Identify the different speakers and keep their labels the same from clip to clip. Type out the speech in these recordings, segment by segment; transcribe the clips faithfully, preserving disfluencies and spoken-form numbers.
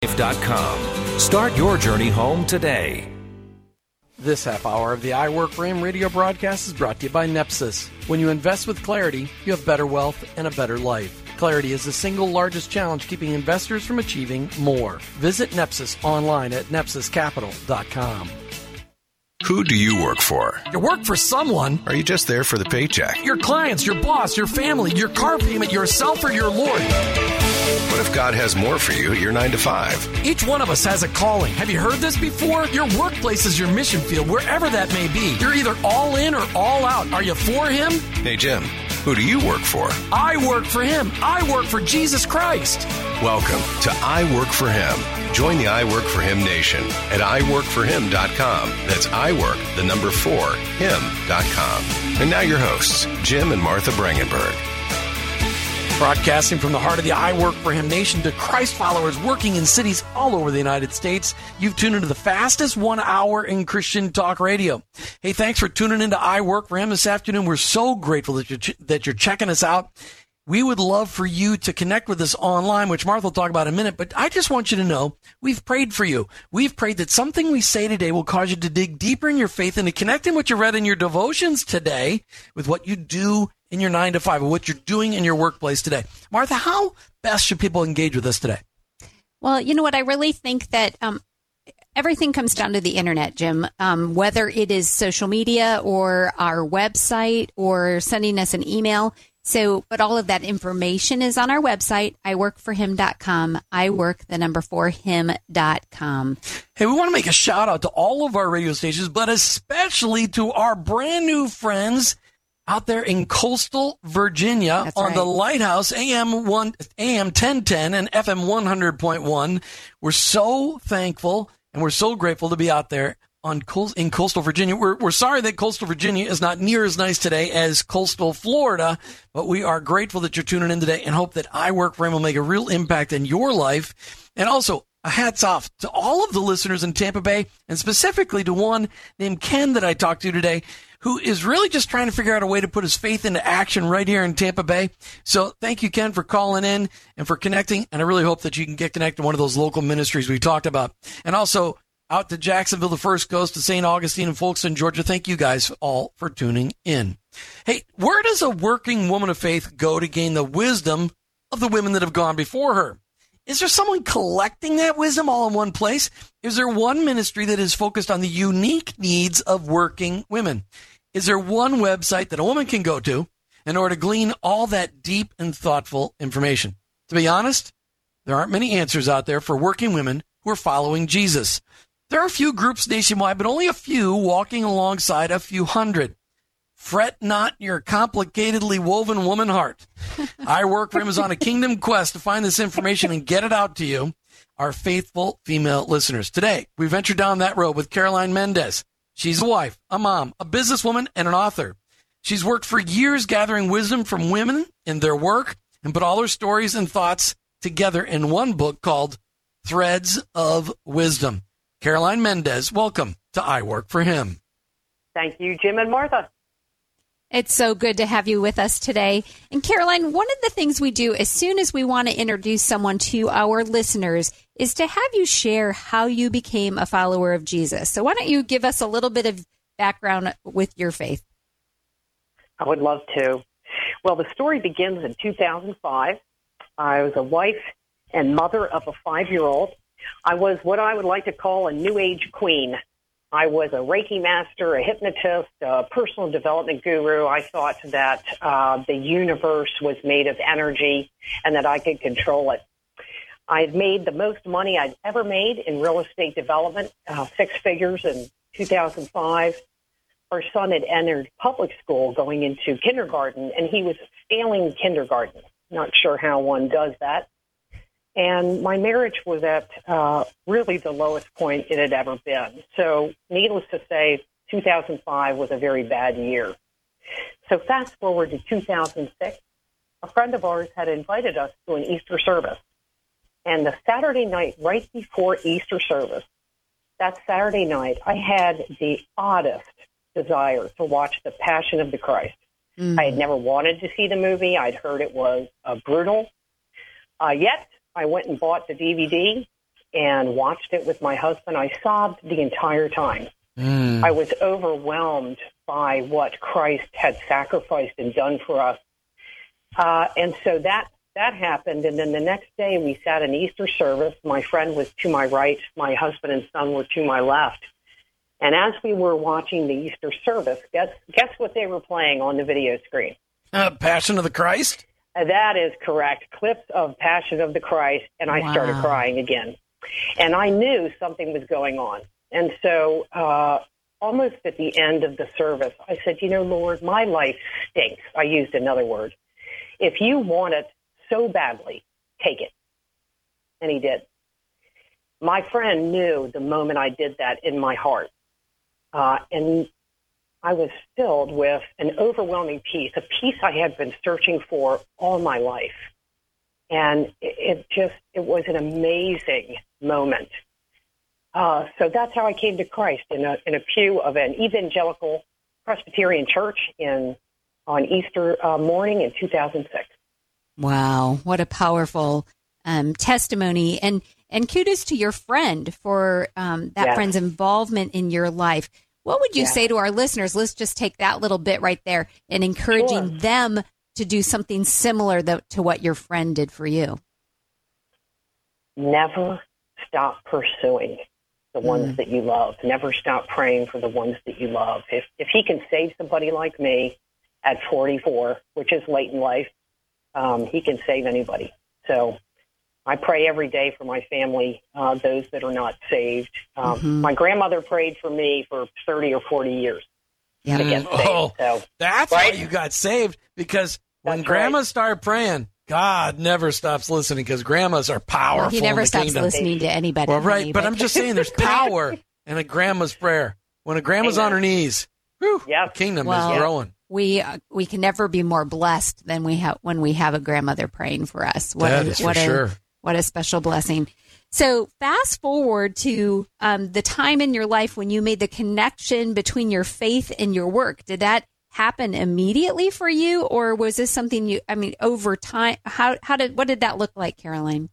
Speaker 1: dot com. Start your journey home today.
Speaker 2: This half hour of the I Work For Him radio broadcast is brought to you by Nepsis. When you invest with Clarity, you have better wealth and a better life. Clarity is the single largest challenge keeping investors from achieving more. Visit Nepsis online at nepsis capital dot com.
Speaker 3: Who do you work for?
Speaker 2: You work for someone.
Speaker 3: Are you just there for the paycheck?
Speaker 2: Your clients, your boss, your family, your car payment, yourself, or your Lord.
Speaker 3: What if God has more for you at your nine to five?
Speaker 2: Each one of us has a calling. Have you heard this before? Your workplace is your mission field, wherever that may be. You're either all in or all out. Are you for Him?
Speaker 3: Hey, Jim, who do you work for?
Speaker 2: I work for Him. I work for Jesus Christ.
Speaker 3: Welcome to I Work For Him. Join the I Work For Him Nation at i work for him dot com. That's iWork, the number four, him dot com. And now your hosts, Jim and Martha Brangenberg.
Speaker 2: Broadcasting from the heart of the I Work For Him Nation to Christ followers working in cities all over the United States, you've tuned into the fastest one hour in Christian talk radio. Hey, thanks for tuning into I Work For Him this afternoon. We're so grateful that you're, ch- that you're checking us out. We would love for you to connect with us online, which Martha will talk about in a minute, but I just want you to know we've prayed for you. We've prayed that something we say today will cause you to dig deeper in your faith and to connect in what you read in your devotions today with what you do in your nine to five, or what you're doing in your workplace today. Martha, how best should people engage with us today?
Speaker 4: Well, you know what? I really think that um, everything comes down to the internet, Jim, um, whether it is social media or our website or sending us an email. So, but all of that information is on our website, i work for him dot com, I work the number four him dot com.
Speaker 2: Hey, we want to make a shout out to all of our radio stations, but especially to our brand new friends out there in coastal Virginia.
Speaker 4: That's
Speaker 2: on
Speaker 4: right.
Speaker 2: The Lighthouse, A M one, A M ten ten and F M one hundred point one. We're so thankful and we're so grateful to be out there on in coastal Virginia. We're, we're sorry that coastal Virginia is not near as nice today as coastal Florida, but we are grateful that you're tuning in today and hope that I Work For Him will make a real impact in your life. And also, a hats off to all of the listeners in Tampa Bay, and specifically to one named Ken that I talked to today, who is really just trying to figure out a way to put his faith into action right here in Tampa Bay. So thank you, Ken, for calling in and for connecting. And I really hope that you can get connected to one of those local ministries we talked about. And also out to Jacksonville, the First Coast, to Saint Augustine and Folkston, Georgia. Thank you guys all for tuning in. Hey, where does a working woman of faith go to gain the wisdom of the women that have gone before her? Is there someone collecting that wisdom all in one place? Is there one ministry that is focused on the unique needs of working women? Is there one website that a woman can go to in order to glean all that deep and thoughtful information? To be honest, there aren't many answers out there for working women who are following Jesus. There are a few groups nationwide, but only a few walking alongside a few hundred. Fret not your complicatedly woven woman heart. I Work For Him is on a kingdom quest to find this information and get it out to you, our faithful female listeners. Today, we venture down that road with Caroline Mendez. She's a wife, a mom, a businesswoman, and an author. She's worked for years gathering wisdom from women in their work and put all her stories and thoughts together in one book called Threads of Wisdom. Caroline Mendez, welcome to I Work For Him.
Speaker 5: Thank you, Jim and Martha.
Speaker 4: It's so good to have you with us today. And Caroline, one of the things we do as soon as we want to introduce someone to our listeners is to have you share how you became a follower of Jesus. So why don't you give us a little bit of background with your faith?
Speaker 5: I would love to. Well, the story begins in two thousand five. I was a wife and mother of a five-year-old. I was what I would like to call a New Age queen. I was a Reiki master, a hypnotist, a personal development guru. I thought that uh, the universe was made of energy and that I could control it. I had made the most money I'd ever made in real estate development, uh, six figures in two thousand five. Our son had entered public school going into kindergarten, and he was failing kindergarten. Not sure how one does that. And my marriage was at uh, really the lowest point it had ever been. So needless to say, two thousand five was a very bad year. So fast forward to two thousand six, a friend of ours had invited us to an Easter service. And the Saturday night, right before Easter service, that Saturday night, I had the oddest desire to watch The Passion of the Christ. Mm. I had never wanted to see the movie. I'd heard it was uh, brutal. Uh, yet, I went and bought the D V D, and watched it with my husband. I sobbed the entire time.
Speaker 2: Mm.
Speaker 5: I was overwhelmed by what Christ had sacrificed and done for us. Uh, and so that that happened. And then the next day we sat in Easter service. My friend was to my right. My husband and son were to my left. And as we were watching the Easter service, guess guess what they were playing on the video screen?
Speaker 2: Uh, Passion of the Christ?
Speaker 5: Uh, that is correct. Clips of Passion of the Christ. And I
Speaker 4: Wow.
Speaker 5: started crying again. And I knew something was going on. And so uh, almost at the end of the service, I said, you know, Lord, my life stinks. I used another word. If you want it so badly, take it. And he did. My friend knew the moment I did that in my heart. Uh, and I was filled with an overwhelming peace, a peace I had been searching for all my life. And it, it just, it was an amazing moment. Uh, so that's how I came to Christ, in a, in a pew of an evangelical Presbyterian church in on Easter uh, morning in two thousand six.
Speaker 4: Wow, what a powerful um, testimony. And and kudos to your friend for um, that
Speaker 5: Yes.
Speaker 4: friend's involvement in your life. What would you
Speaker 5: Yes.
Speaker 4: say to our listeners? Let's just take that little bit right there and encouraging
Speaker 5: Sure.
Speaker 4: them to do something similar th- to what your friend did for you.
Speaker 5: Never stop pursuing the ones
Speaker 4: Mm.
Speaker 5: that you love. Never stop praying for the ones that you love. If if he can save somebody like me at forty-four, which is late in life, um, he can save anybody. So I pray every day for my family, uh, those that are not saved. Um,
Speaker 4: Mhm.
Speaker 5: My grandmother prayed for me for thirty or forty years
Speaker 4: Yeah.
Speaker 5: to get
Speaker 2: Mm,
Speaker 5: saved.
Speaker 2: oh.
Speaker 5: So
Speaker 2: That's
Speaker 5: Right?
Speaker 2: why you got saved, because when
Speaker 5: That's
Speaker 2: grandma
Speaker 5: right.
Speaker 2: started praying, God never stops listening, because grandmas are powerful
Speaker 4: Well, he never
Speaker 2: in the
Speaker 4: stops
Speaker 2: kingdom.
Speaker 4: listening to anybody.
Speaker 2: Well, right,
Speaker 4: honey,
Speaker 2: but I'm just saying there's power in a grandma's prayer. When a grandma's
Speaker 5: Amen.
Speaker 2: on her knees, whew,
Speaker 5: Yep.
Speaker 2: the kingdom
Speaker 4: Well,
Speaker 2: is growing.
Speaker 4: we uh, we can never be more blessed than we have when we have a grandmother praying for us. What
Speaker 2: That
Speaker 4: a,
Speaker 2: is for
Speaker 4: what a,
Speaker 2: sure.
Speaker 4: What a special blessing. So fast forward to um, the time in your life when you made the connection between your faith and your work. Did that happen immediately for you, or was this something you, I mean, over time? How, how did, what did that look like, Caroline?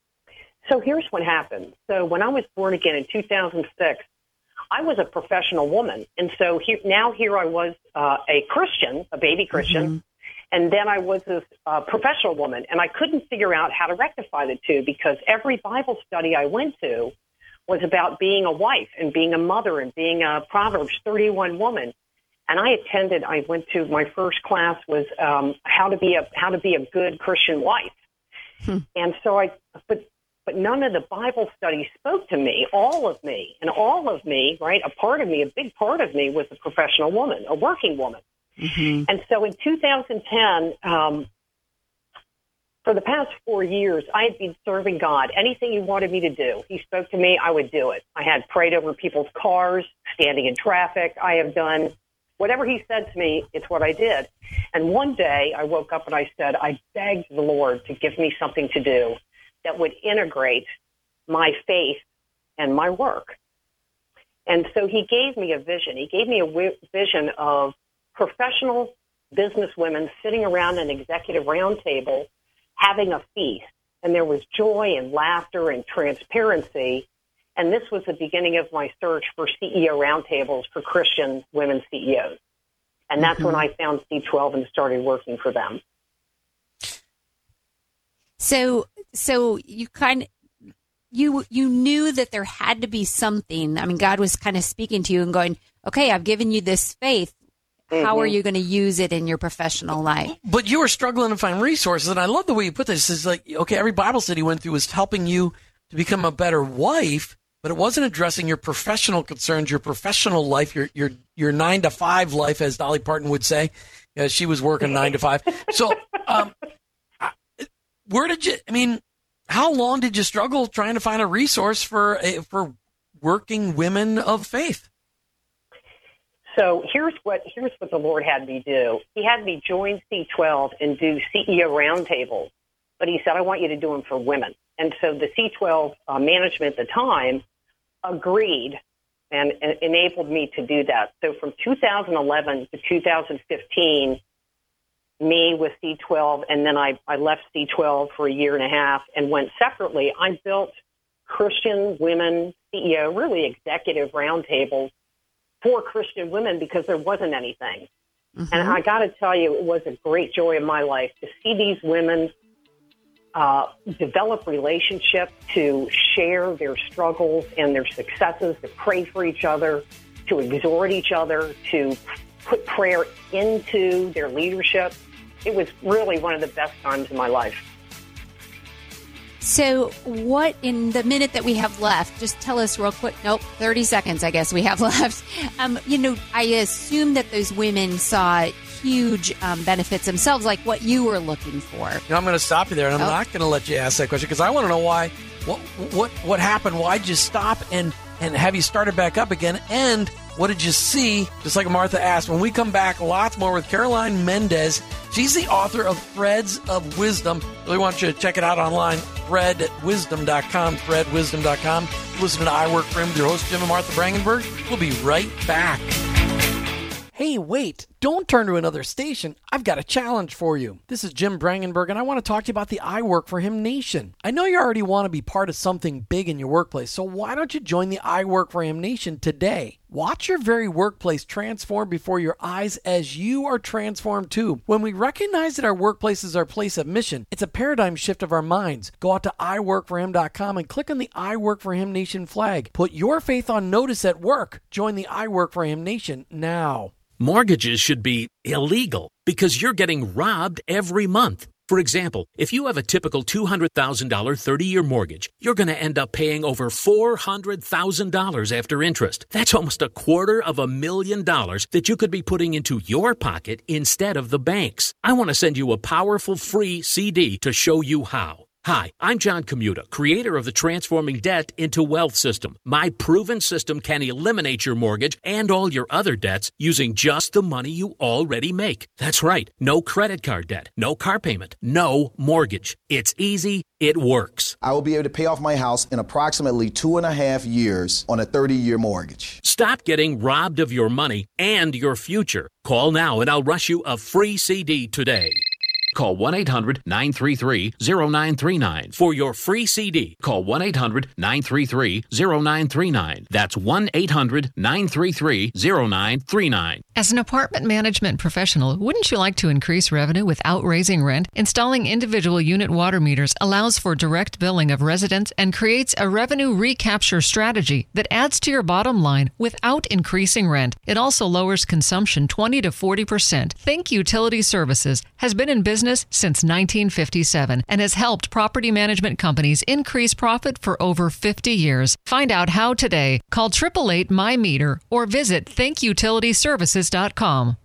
Speaker 5: So here's what happened. So when I was born again in two thousand six, I was a professional woman. And so here, now here I was uh, a Christian, a baby Christian,
Speaker 4: Mm-hmm.
Speaker 5: and then I was a uh, professional woman. And I couldn't figure out how to rectify the two, because every Bible study I went to was about being a wife and being a mother and being a Proverbs thirty-one woman. And I attended, I went to, my first class was um, how to be a how to be a good Christian wife.
Speaker 4: Hmm.
Speaker 5: And so I, but but none of the Bible studies spoke to me, all of me, and all of me, right? A part of me, a big part of me was a professional woman, a working woman.
Speaker 4: Mm-hmm.
Speaker 5: And so in two thousand ten, um, for the past four years, I had been serving God. Anything he wanted me to do, he spoke to me, I would do it. I had prayed over people's cars, standing in traffic. I have done whatever he said to me, it's what I did. And one day I woke up and I said, I begged the Lord to give me something to do that would integrate my faith and my work. And so he gave me a vision. He gave me a w- vision of professional businesswomen sitting around an executive roundtable having a feast. And there was joy and laughter and transparency. And this was the beginning of my search for C E O roundtables for Christian women C E Os. And that's
Speaker 4: Mhm.
Speaker 5: when I found C twelve and started working for them.
Speaker 4: So, so you kind of, you, you knew that there had to be something. I mean, God was kind of speaking to you and going, okay, I've given you this faith. How are
Speaker 5: Mhm.
Speaker 4: you going to use it in your professional life?
Speaker 2: But you were struggling to find resources, and I love the way you put this. Is like, okay, every Bible study you went through was helping you to become a better wife, but it wasn't addressing your professional concerns, your professional life, your your your nine to five life, as Dolly Parton would say. Uh, she was working nine to five. So, um, where did you? I mean, how long did you struggle trying to find a resource for a, for working women of faith?
Speaker 5: So here's what here's what the Lord had me do. He had me join C twelve and do C E O roundtables, but he said, I want you to do them for women. And so the C twelve uh, management at the time agreed and, and enabled me to do that. So from two thousand eleven to two thousand fifteen, me with C twelve, and then I, I left C twelve for a year and a half and went separately. I built Christian women C E O, really executive roundtables for Christian women because there wasn't anything. Mm-hmm. And I got to tell you, it was a great joy in my life to see these women uh, develop relationships, to share their struggles and their successes, to pray for each other, to exhort each other, to put prayer into their leadership. It was really one of the best times in my life.
Speaker 4: So what, in the minute that we have left, just tell us real quick. Nope, thirty seconds, I guess we have left. Um, you know, I assume that those women saw huge um, benefits themselves, like what you were looking for.
Speaker 2: You know, I'm going to stop you there, and I'm oh. not going to let you ask that question because I want to know why, what, what, what happened? Why'd you stop and, and have you started back up again? And what did you see? Just like Martha asked, when we come back, lots more with Caroline Mendez. She's the author of Threads of Wisdom. Really want you to check it out online, thread wisdom dot com, thread wisdom dot com. Listen to I Work for Him with your host, Jim and Martha Brangenberg. We'll be right back. Hey, wait, don't turn to another station. I've got a challenge for you. This is Jim Brangenberg, and I want to talk to you about the I Work for Him Nation. I know you already want to be part of something big in your workplace, so why don't you join the I Work for Him Nation today? Watch your very workplace transform before your eyes as you are transformed too. When we recognize that our workplace is our place of mission, it's a paradigm shift of our minds. Go out to i work for him dot com and click on the I Work for Him Nation flag. Put your faith on notice at work. Join the I Work for Him Nation now.
Speaker 6: Mortgages should be illegal because you're getting robbed every month. For example, if you have a typical two hundred thousand dollars thirty-year mortgage, you're going to end up paying over four hundred thousand dollars after interest. That's almost a quarter of a million dollars that you could be putting into your pocket instead of the bank's. I want to send you a powerful free C D to show you how. Hi, I'm John Commuta, creator of the Transforming Debt into Wealth system. My proven system can eliminate your mortgage and all your other debts using just the money you already make. That's right, no credit card debt, no car payment, no mortgage. It's easy, it works.
Speaker 7: I will be able to pay off my house in approximately two and a half years on a thirty-year mortgage.
Speaker 6: Stop getting robbed of your money and your future. Call now and I'll rush you a free C D today. Call one eight hundred nine three three zero nine three nine for your free C D. Call one eight hundred nine three three zero nine three nine. That's one eight hundred nine three three zero nine three nine.
Speaker 8: As an apartment management professional, wouldn't you like to increase revenue without raising rent? Installing individual unit water meters allows for direct billing of residents and creates a revenue recapture strategy that adds to your bottom line without increasing rent. It also lowers consumption twenty to forty percent. Think Utility Services has been in business since nineteen fifty-seven and has helped property management companies increase profit for over fifty years. Find out how today. Call eight eight eight my meter or visit think utility services dot com.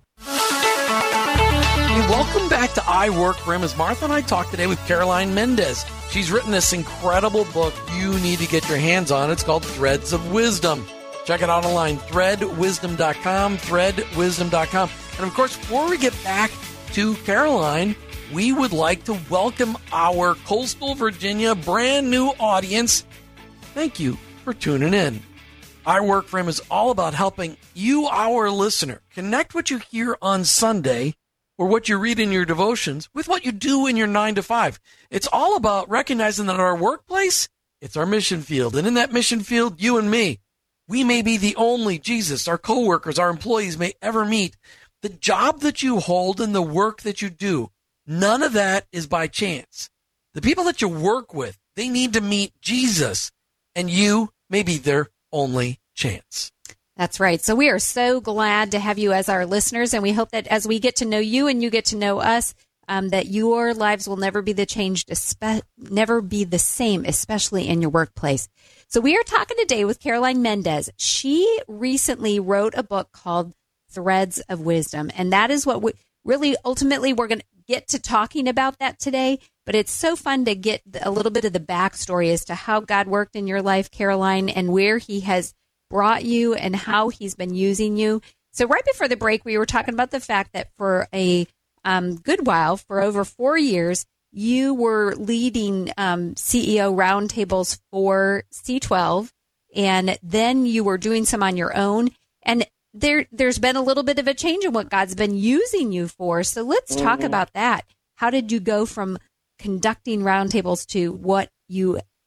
Speaker 2: Hey, welcome back to I Work for Him. As Martha and I talk today with Caroline Mendez. She's written this incredible book you need to get your hands on. It's called Threads of Wisdom. Check it out online, thread wisdom dot com, thread wisdom dot com. And of course, before we get back to Caroline, we would like to welcome our Coastal Virginia brand new audience. Thank you for tuning in. I Work for Him is all about helping you, our listener, connect what you hear on Sunday or what you read in your devotions with what you do in your nine to five. It's all about recognizing that our workplace, it's our mission field. And in that mission field, you and me, we may be the only Jesus, our coworkers, our employees may ever meet. The job that you hold and the work that you do, none of that is by chance. The people that you work with, they need to meet Jesus, and you may be their only chance.
Speaker 4: That's right. So we are so glad to have you as our listeners, and we hope that as we get to know you and you get to know us, um, that your lives will never be the changed, espe- never be the same, especially in your workplace. So we are talking today with Caroline Mendez. She recently wrote a book called Threads of Wisdom, and that is what we really ultimately we're going to get to talking about that today. But it's so fun to get a little bit of the backstory as to how God worked in your life, Caroline, and where He has brought you and how He's been using you. So right before the break, we were talking about the fact that for a um, good while, for over four years, you were leading um, C E O roundtables for C twelve, and then you were doing some on your own. And there, there's been a little bit of a change in what God's been using you for. So let's talk mm-hmm. about that. How did you go from conducting roundtables to what you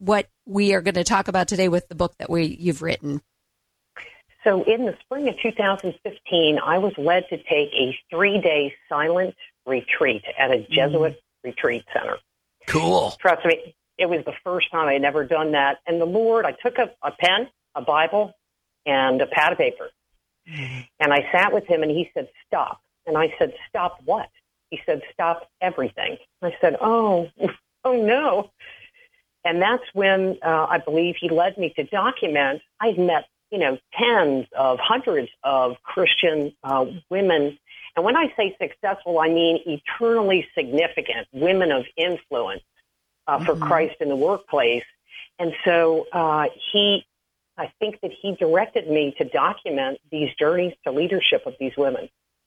Speaker 4: what we are going to talk about today with the book that we you've written?
Speaker 5: So in the spring of two thousand fifteen, I was led to take a three-day silent retreat at a Jesuit mm. retreat center.
Speaker 2: Cool.
Speaker 5: Trust me, it was the first time I had ever done that. And the Lord, I took a, a pen, a Bible, and a pad of paper. Mm. And I sat with him, and he said, stop. And I said, stop what? He said, stop everything. I said, oh, oh no. And that's when uh, I believe he led me to document. I'd met, you know, tens of hundreds of Christian uh, women. And when I say successful, I mean eternally significant women of influence uh, for mm-hmm. Christ in the workplace. And so uh, he, I think that he directed me to document these journeys to leadership of these women.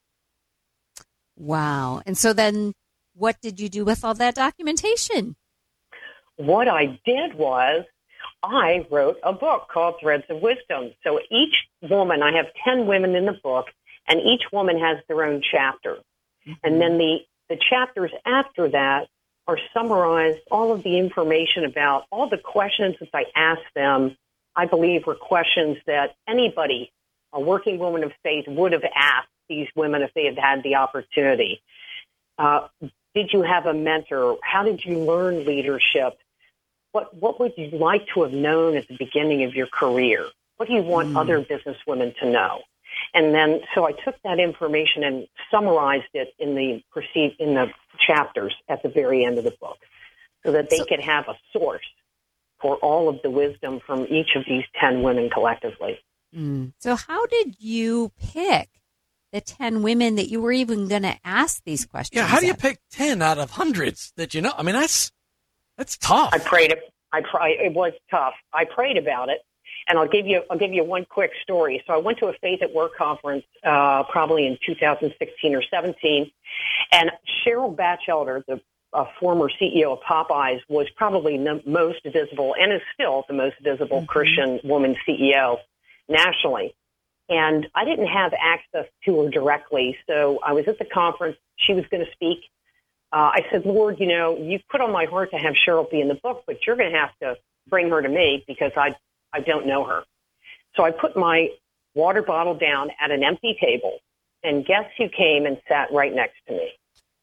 Speaker 4: Wow. And so then what did you do with all that documentation?
Speaker 5: What I did was I wrote a book called Threads of Wisdom. So each woman, I have ten women in the book, and each woman has their own chapter. Mm-hmm. And then the, the chapters after that are summarized, all of the information about all the questions that I asked them, I believe were questions that anybody, a working woman of faith, would have asked these women if they had had the opportunity. Uh, did you have a mentor? How did you learn leadership? What what would you like to have known at the beginning of your career? What do you want mm. other businesswomen to know? And then, so I took that information and summarized it in the proceed in the chapters at the very end of the book, so that they so, could have a source for all of the wisdom from each of these ten women collectively.
Speaker 4: Mm. So, how did you pick the ten women that you were even going to ask these questions?
Speaker 2: Yeah, how do you
Speaker 4: at?
Speaker 2: pick ten out of hundreds that you know? I mean, that's that's tough.
Speaker 5: I prayed. I pray, It was tough. I prayed about it, and I'll give you. I'll give you one quick story. So I went to a Faith at Work conference, uh, probably in two thousand sixteen or seventeen, and Cheryl Batchelder, the uh, former C E O of Popeyes, was probably the most visible, and is still the most visible mm-hmm. Christian woman C E O nationally. And I didn't have access to her directly, so I was at the conference. She was going to speak. Uh, I said, Lord, you know, you put on my heart to have Cheryl be in the book, but you're going to have to bring her to me because I I don't know her. So I put my water bottle down at an empty table, and guess who came and sat right next to me?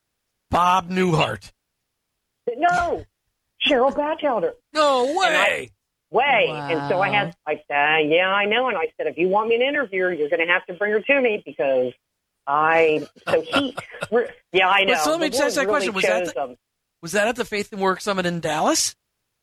Speaker 2: Bob Newhart.
Speaker 5: No, Cheryl Batchelder.
Speaker 2: No way.
Speaker 5: Way.
Speaker 4: Wow.
Speaker 5: And so I had, I said, yeah, I know. And I said, if you want me to interview her, you're going to have to bring her to me because I, so he, yeah, I know.
Speaker 2: Well, so let me just ask that
Speaker 5: really
Speaker 2: question. Was that, the, was that at the Faith and Work Summit in Dallas?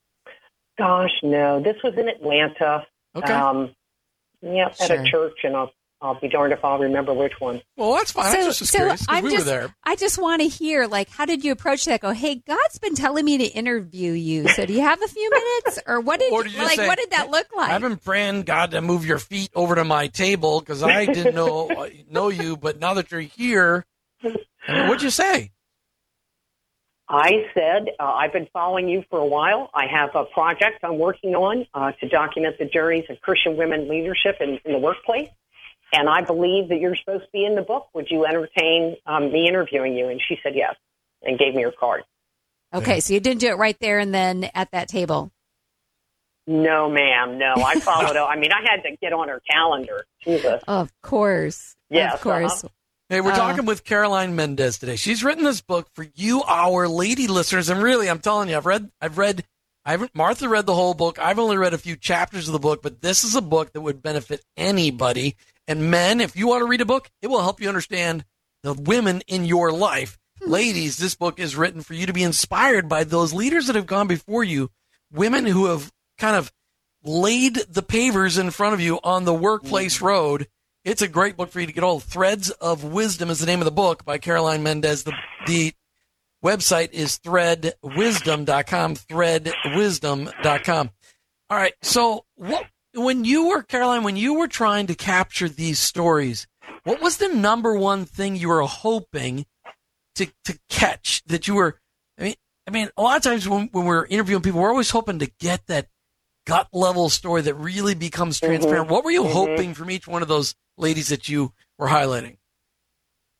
Speaker 5: Gosh, no. This was in Atlanta.
Speaker 2: Okay.
Speaker 5: Um, yeah, at
Speaker 4: sure.
Speaker 5: a church, and I'll, I'll be darned if I'll remember which one.
Speaker 2: Well, that's fine.
Speaker 4: So,
Speaker 2: I was just
Speaker 4: so
Speaker 2: curious because
Speaker 4: I'm
Speaker 2: we
Speaker 4: just,
Speaker 2: were there.
Speaker 4: I just want to hear, like, how did you approach that? Go, hey, God's been telling me to interview you. So do you have a few minutes? Or what did,
Speaker 2: or did you
Speaker 4: like,
Speaker 2: say,
Speaker 4: what did that look like?
Speaker 2: I've been praying God to move your feet over to my table because I didn't know know you, but now that you're here, I mean, what'd you say?
Speaker 5: I said, uh, I've been following you for a while. I have a project I'm working on uh, to document the journeys of Christian women leadership in, in the workplace. And I believe that you're supposed to be in the book. Would you entertain um, me interviewing you? And she said yes, and gave me her card.
Speaker 4: Okay, so you didn't do it right there and then at that table.
Speaker 5: No, ma'am. No, I followed up. I mean, I had to get on her calendar. Jesus.
Speaker 4: Of course.
Speaker 5: Yes,
Speaker 4: of course.
Speaker 5: Uh-huh.
Speaker 2: Hey, we're
Speaker 4: Uh,
Speaker 2: talking with Caroline Mendez today. She's written this book for you, our lady listeners, and really, I'm telling you, I've read, I've read, I haven't. Martha read the whole book. I've only read a few chapters of the book, but this is a book that would benefit anybody. And men, if you want to read a book, it will help you understand the women in your life. Ladies, this book is written for you to be inspired by those leaders that have gone before you, women who have kind of laid the pavers in front of you on the workplace road. It's a great book for you to get all. Threads of Wisdom is the name of the book by Caroline Mendez. The, the website is thread wisdom dot com, thread wisdom dot com. All right, so what, when you were, Caroline, when you were trying to capture these stories, what was the number one thing you were hoping to to catch that you were, I mean, I mean, a lot of times when, when we're interviewing people, we're always hoping to get that gut level story that really becomes transparent. Mm-hmm. What were you mm-hmm. hoping from each one of those ladies that you were highlighting?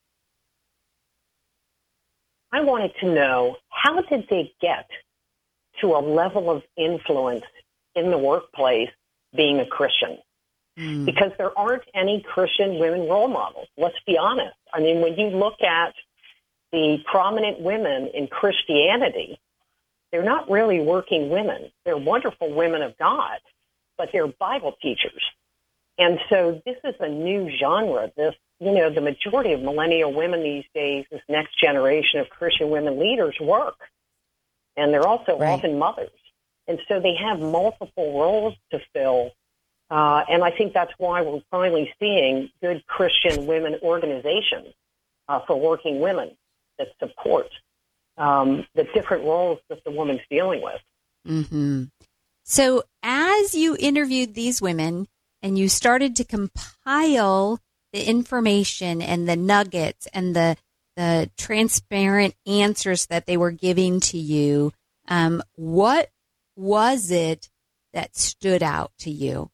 Speaker 5: I wanted to know, how did they get to a level of influence in the workplace being a Christian. Mm. Because there aren't any Christian women role models. Let's be honest. I mean, when you look at the prominent women in Christianity, they're not really working women. They're wonderful women of God, but they're Bible teachers. And so this is a new genre. This, you know, the majority of millennial women these days, this next generation of Christian women leaders work. And they're also right. often mothers. And so they have multiple roles to fill. Uh, and I think that's why we're finally seeing good Christian women organizations uh, for working women that support um, the different roles that the woman's dealing with.
Speaker 4: Mm-hmm. So as you interviewed these women and you started to compile the information and the nuggets and the the transparent answers that they were giving to you, um, what was it that stood out to you?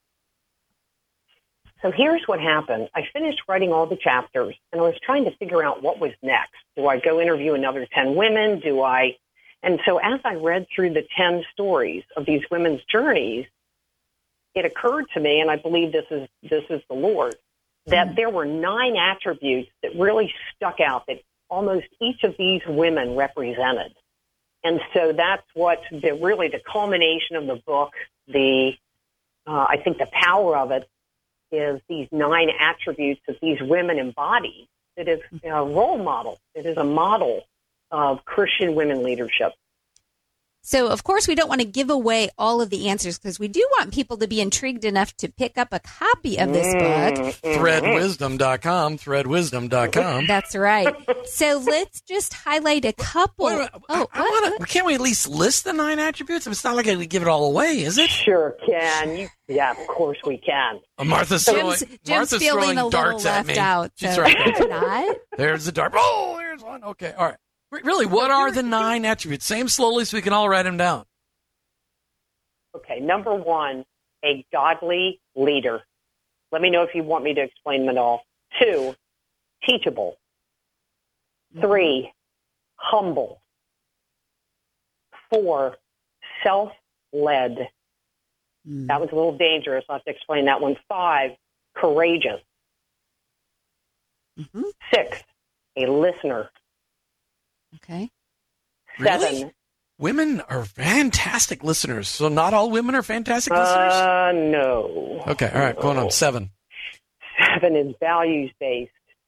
Speaker 5: So here's what happened. I finished writing all the chapters, and I was trying to figure out what was next. Do I go interview another ten women? Do I? And so as I read through the ten stories of these women's journeys, it occurred to me, and I believe this is this is the Lord, that mm-hmm. there were nine attributes that really stuck out that almost each of these women represented. And so that's what the really the culmination of the book, the uh, I think the power of it is these nine attributes that these women embody. It is a role model. It is a model of Christian women leadership.
Speaker 4: So, of course, we don't want to give away all of the answers because we do want people to be intrigued enough to pick up a copy of this book.
Speaker 2: thread wisdom dot com, thread wisdom dot com.
Speaker 4: That's right. So let's just highlight a couple.
Speaker 2: Wait, wait, oh, I, I wanna, can't we at least list the nine attributes? It's not like we give it all away, is it?
Speaker 5: Sure can. You, yeah, of course we can.
Speaker 2: Uh, Martha's
Speaker 4: Jim's,
Speaker 2: throwing,
Speaker 4: Jim's
Speaker 2: Martha's
Speaker 4: feeling
Speaker 2: throwing
Speaker 4: a
Speaker 2: darts
Speaker 4: little
Speaker 2: at
Speaker 4: left
Speaker 2: me.
Speaker 4: out.
Speaker 2: She's
Speaker 4: So
Speaker 2: right.
Speaker 4: not.
Speaker 2: There's the dart. Oh, there's one. Okay, all right. Really, what are the nine attributes? Say them slowly so we can all write them down.
Speaker 5: Okay, number one, a godly leader. Let me know if you want me to explain them at all. Two, teachable. Three, humble. Four, self-led. Mm. That was a little dangerous. I'll have to explain that one. Five, courageous. Mm-hmm. Six, a listener.
Speaker 4: Okay.
Speaker 5: Seven.
Speaker 2: Really? Women are fantastic listeners. So not all women are fantastic listeners?
Speaker 5: Uh, no.
Speaker 2: Okay, all right, going on. Seven.
Speaker 5: Seven is values-based.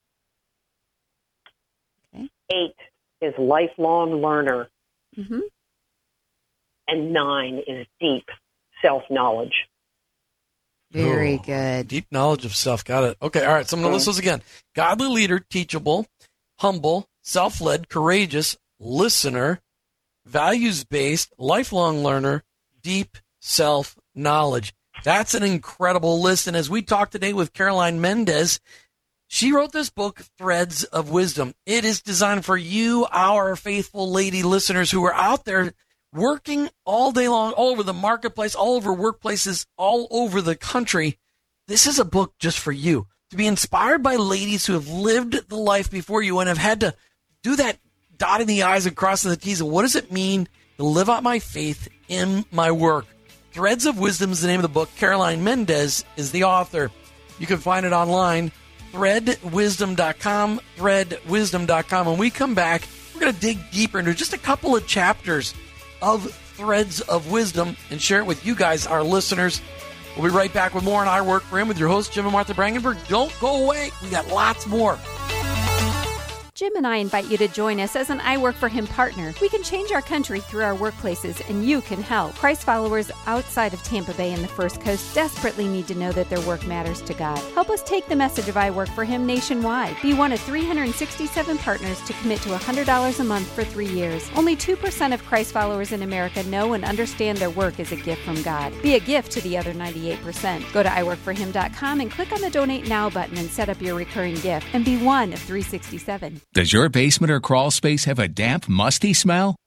Speaker 4: Okay.
Speaker 5: Eight is lifelong learner.
Speaker 4: Mm-hmm.
Speaker 5: And nine is deep self-knowledge.
Speaker 4: Very
Speaker 2: Ooh,
Speaker 4: good.
Speaker 2: Deep knowledge of self. Got it. Okay, all right, so I'm going to list those again. Godly leader, teachable, humble, self-led, courageous, listener, values-based, lifelong learner, deep self-knowledge. That's an incredible list. And as we talked today with Caroline Mendez, she wrote this book, Threads of Wisdom. It is designed for you, our faithful lady listeners who are out there working all day long, all over the marketplace, all over workplaces, all over the country. This is a book just for you, to be inspired by ladies who have lived the life before you and have had to do that dotting the I's and crossing the T's. And what does it mean to live out my faith in my work? Threads of Wisdom is the name of the book. Caroline Mendez is the author. You can find it online, thread wisdom dot com, thread wisdom dot com. When we come back, we're going to dig deeper into just a couple of chapters of Threads of Wisdom and share it with you guys, our listeners. We'll be right back with more on I Work For Him with your hosts, Jim and Martha Brangenberg. Don't go away. We got lots more.
Speaker 4: Jim and I invite you to join us as an I Work For Him partner. We can change our country through our workplaces, and you can help. Christ followers outside of Tampa Bay and the First Coast desperately need to know that their work matters to God. Help us take the message of I Work For Him nationwide. Be one of three hundred sixty-seven partners to commit to one hundred dollars a month for three years. Only two percent of Christ followers in America know and understand their work is a gift from God. Be a gift to the other ninety-eight percent. Go to I work for him dot com and click on the Donate Now button and set up your recurring gift. And be one of three hundred sixty-seven.
Speaker 9: Does your basement or crawl space have a damp, musty smell?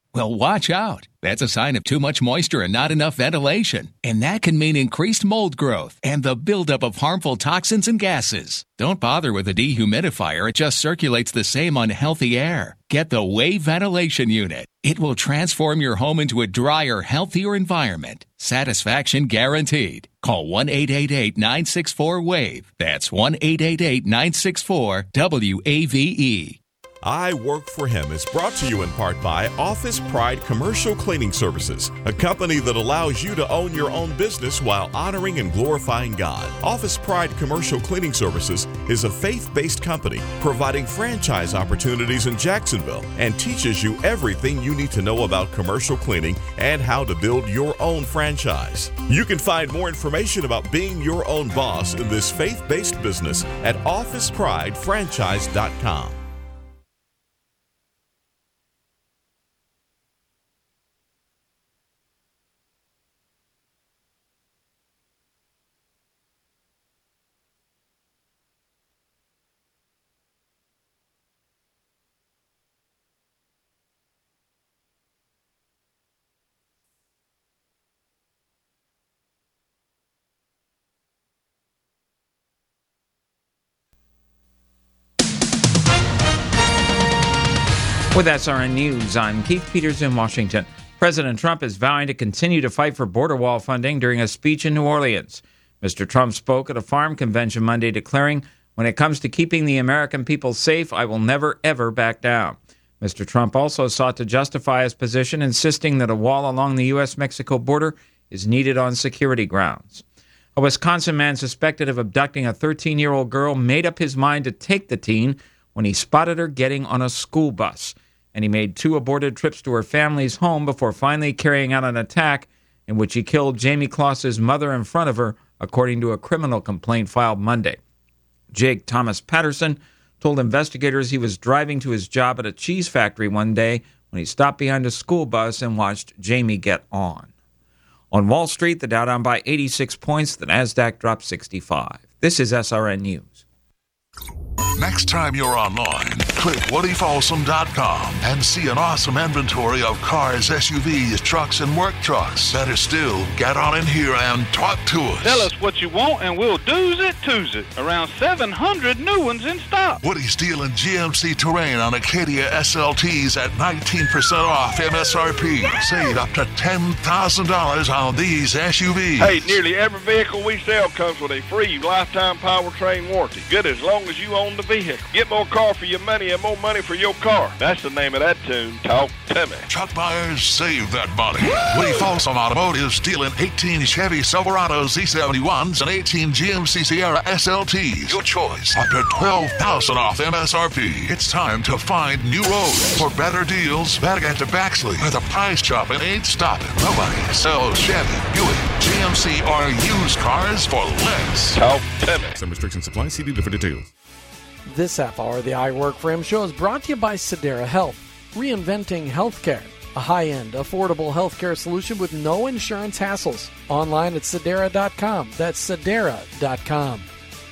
Speaker 9: Well, watch out. That's a sign of too much moisture and not enough ventilation. And that can mean increased mold growth and the buildup of harmful toxins and gases. Don't bother with a dehumidifier. It just circulates the same unhealthy air. Get the Wave Ventilation Unit. It will transform your home into a drier, healthier environment. Satisfaction guaranteed. Call one eight eight eight, nine six four, WAVE. That's one eight eight eight, nine six four, W A V E.
Speaker 10: I Work for Him is brought to you in part by Office Pride Commercial Cleaning Services, a company that allows you to own your own business while honoring and glorifying God. Office Pride Commercial Cleaning Services is a faith-based company providing franchise opportunities in Jacksonville and teaches you everything you need to know about commercial cleaning and how to build your own franchise. You can find more information about being your own boss in this faith-based business at office pride franchise dot com.
Speaker 11: With S R N News, I'm Keith Peters in Washington. President Trump is vowing to continue to fight for border wall funding during a speech in New Orleans. Mister Trump spoke at a farm convention Monday declaring, "When it comes to keeping the American people safe, I will never, ever back down." Mister Trump also sought to justify his position, insisting that a wall along the U S Mexico border is needed on security grounds. A Wisconsin man suspected of abducting a thirteen-year-old girl made up his mind to take the teen when he spotted her getting on a school bus, and he made two aborted trips to her family's home before finally carrying out an attack in which he killed Jamie Kloss's mother in front of her, according to a criminal complaint filed Monday. Jake Thomas Patterson told investigators he was driving to his job at a cheese factory one day when he stopped behind a school bus and watched Jamie get on. On Wall Street, the Dow down by eighty-six points, the NASDAQ dropped sixty-five. This is S R N News.
Speaker 12: Next time you're online, click woody folsom dot com and see an awesome inventory of cars, S U Vs, trucks, and work trucks. Better still, get on in here and talk to us.
Speaker 13: Tell us what you want and we'll do's it, to's it. Around seven hundred new ones in stock.
Speaker 12: Woody's dealing G M C Terrain on Acadia S L Ts at nineteen percent off M S R P. Save up to ten thousand dollars on these S U Vs.
Speaker 13: Hey, nearly every vehicle we sell comes with a free lifetime powertrain warranty. Good as long as you own the vehicle. Get more car for your money and more money for your car. That's the name of that tune. Talk to me.
Speaker 12: Truck buyers, save that money. Woody Folsom Automotive stealing eighteen Chevy Silverado Z seventy-ones and eighteen G M C Sierra S L Ts. Your choice. Up to twelve thousand dollars off M S R P. It's time to find new roads. For better deals, better get to Baxley, where the price chopping ain't stopping. Nobody sells Chevy, Buick, G M C, or used cars for less.
Speaker 13: Talk to me.
Speaker 10: Some restrictions apply. See dealer for details.
Speaker 2: This half hour of the I Work For Him show is brought to you by Sedera Health, reinventing healthcare. A high-end, affordable healthcare solution with no insurance hassles. Online at sedera dot com. That's sedera dot com.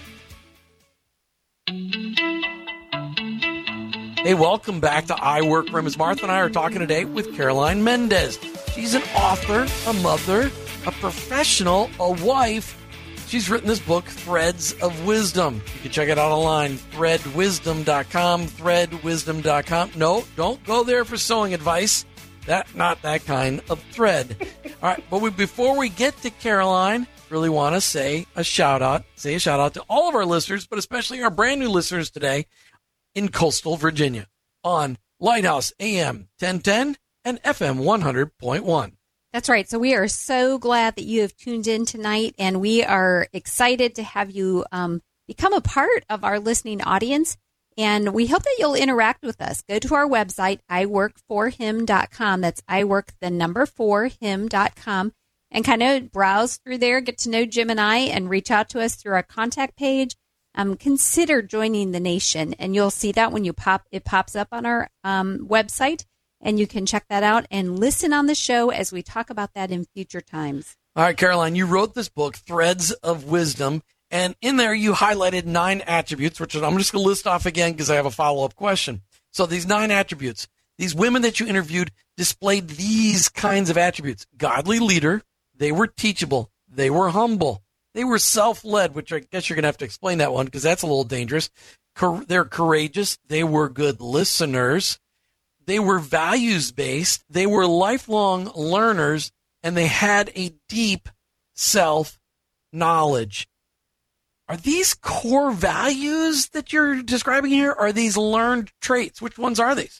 Speaker 2: Hey, welcome back to I Work For Him. As Martha and I are talking today with Caroline Mendez. She's an author, a mother, a professional, a wife. She's written this book, Threads of Wisdom. You can check it out online, thread wisdom dot com, thread wisdom dot com. No, don't go there for sewing advice. That not that kind of thread. All right, but we, before we get to Caroline, really want to say a shout out, say a shout out to all of our listeners, but especially our brand new listeners today in coastal Virginia on Lighthouse A M ten ten and F M one hundred point one.
Speaker 4: That's right. So we are so glad that you have tuned in tonight, and we are excited to have you um, become a part of our listening audience. And we hope that you'll interact with us. Go to our website, i work for him dot com. That's I work the number for him dot com, and kind of browse through there, get to know Jim and I, and reach out to us through our contact page. Um, consider joining the nation, and you'll see that when you pop, it pops up on our um, website. And you can check that out and listen on the show as we talk about that in future times.
Speaker 2: All right, Caroline, you wrote this book, Threads of Wisdom, and in there you highlighted nine attributes, which I'm just going to list off again because I have a follow-up question. So these nine attributes, these women that you interviewed displayed these kinds of attributes. Godly leader. They were teachable. They were humble. They were self-led, which I guess you're going to have to explain that one because that's a little dangerous. Cor- they're courageous. They were good listeners. They were values-based. They were lifelong learners, and they had a deep self-knowledge. Are these core values that you're describing here? Or are these learned traits? Which ones are these?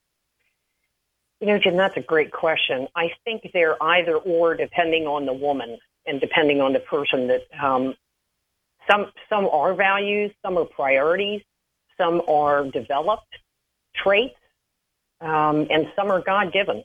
Speaker 5: You know, Jim, that's a great question. I think they're either or depending on the woman and depending on the person. That um, some some are values, some are priorities, some are developed traits, um, and some are God-given.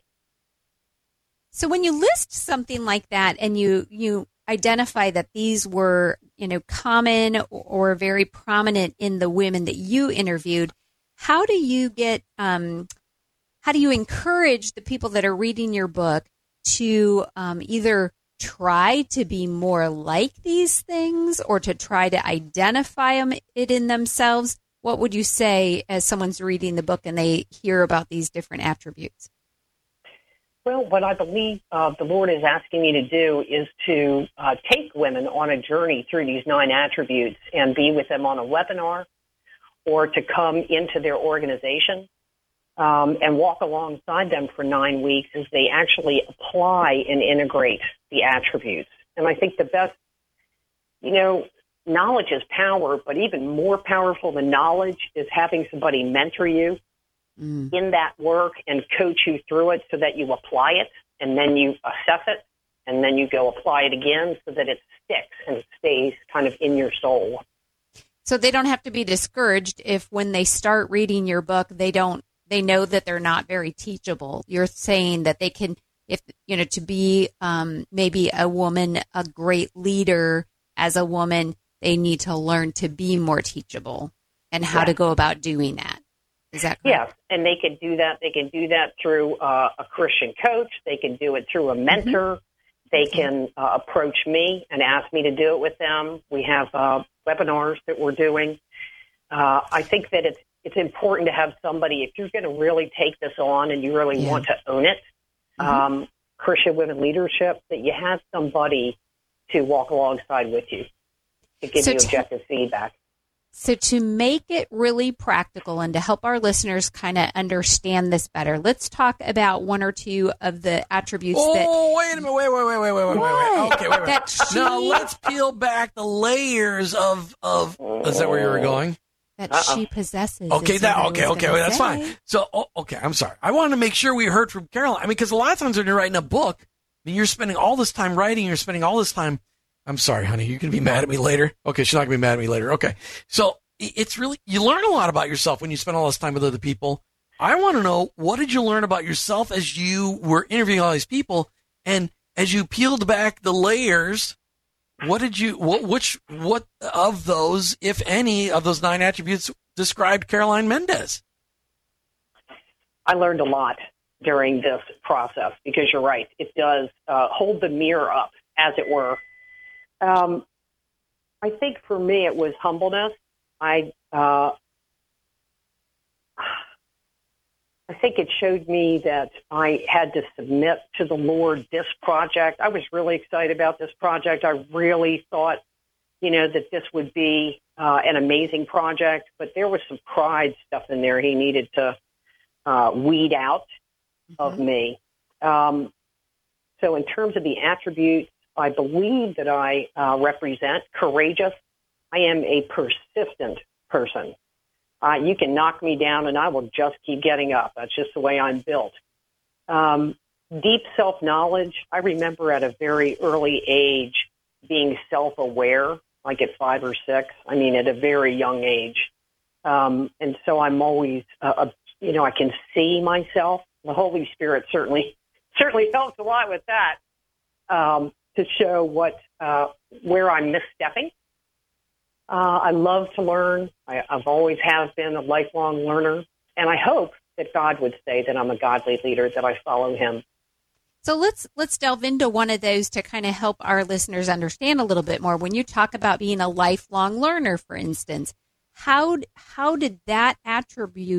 Speaker 4: So when you list something like that and you you identify that these were, you know, common or very prominent in the women that you interviewed, how do you get um, how do you encourage the people that are reading your book to um, either try to be more like these things or to try to identify them, it in themselves? What would you say as someone's reading the book and they hear about these different attributes?
Speaker 5: Well, what I believe uh, the Lord is asking me to do is to uh, take women on a journey through these nine attributes and be with them on a webinar or to come into their organization um, and walk alongside them for nine weeks as they actually apply and integrate the attributes. And I think the best, you know, knowledge is power, but even more powerful than knowledge is having somebody mentor you mm. in that work and coach you through it so that you apply it and then you assess it and then you go apply it again so that it sticks and it stays kind of in your soul.
Speaker 4: So they don't have to be discouraged if when they start reading your book, they don't, they know that they're not very teachable. You're saying that they can, if, you know, to be um, maybe a woman, a great leader as a woman, they need to learn to be more teachable and how yes. to go about doing that. Is that correct?
Speaker 5: Yes, and they can do that. They can do that through uh, a Christian coach. They can do it through a mentor. Mm-hmm. They okay. can uh, approach me and ask me to do it with them. We have uh, webinars that we're doing. Uh, I think that it's it's important to have somebody, if you're going to really take this on and you really yeah. want to own it, mm-hmm. um, Christian Women Leadership, that you have somebody to walk alongside with you to give so you objective to, feedback.
Speaker 4: So to make it really practical and to help our listeners kind of understand this better, let's talk about one or two of the attributes
Speaker 2: oh,
Speaker 4: that...
Speaker 2: Oh, wait a minute. Wait, wait, wait, wait, wait, wait, wait. Okay, wait, wait. That she, now, let's peel back the layers of... of is that where you were going?
Speaker 4: That uh-uh. she possesses.
Speaker 2: Okay, that, okay, okay, wait, that's fine. So, oh, okay, I'm sorry. I wanted to make sure we heard from Caroline. I mean, because a lot of times when you're writing a book, I mean, you're spending all this time writing, you're spending all this time... I'm sorry, honey. You're going to be mad at me later? Okay, she's not going to be mad at me later. Okay. So it's really, you learn a lot about yourself when you spend all this time with other people. I want to know, what did you learn about yourself as you were interviewing all these people? And as you peeled back the layers, what did you, what, which, what of those, if any, of those nine attributes described Caroline Mendez?
Speaker 5: I learned a lot during this process because you're right. It does uh, hold the mirror up, as it were. Um, I think for me it was humbleness. I uh, I think it showed me that I had to submit to the Lord this project. I was really excited about this project. I really thought, you know, that this would be uh, an amazing project, but there was some pride stuff in there he needed to uh, weed out mm-hmm. of me. Um, so in terms of the attributes, I believe that I uh, represent courageous. I am a persistent person. Uh, you can knock me down and I will just keep getting up. That's just the way I'm built. Um, deep self-knowledge. I remember at a very early age being self-aware, like at five or six. I mean, at a very young age. Um, and so I'm always, uh, a, you know, I can see myself. The Holy Spirit certainly, certainly helps a lot with that. Um, to show what uh, where I'm misstepping. Uh, I love to learn. I, I've always have been a lifelong learner, and I hope that God would say that I'm a godly leader, that I follow him.
Speaker 4: So let's let's delve into one of those to kind of help our listeners understand a little bit more. When you talk about being a lifelong learner, for instance, how how did that attribute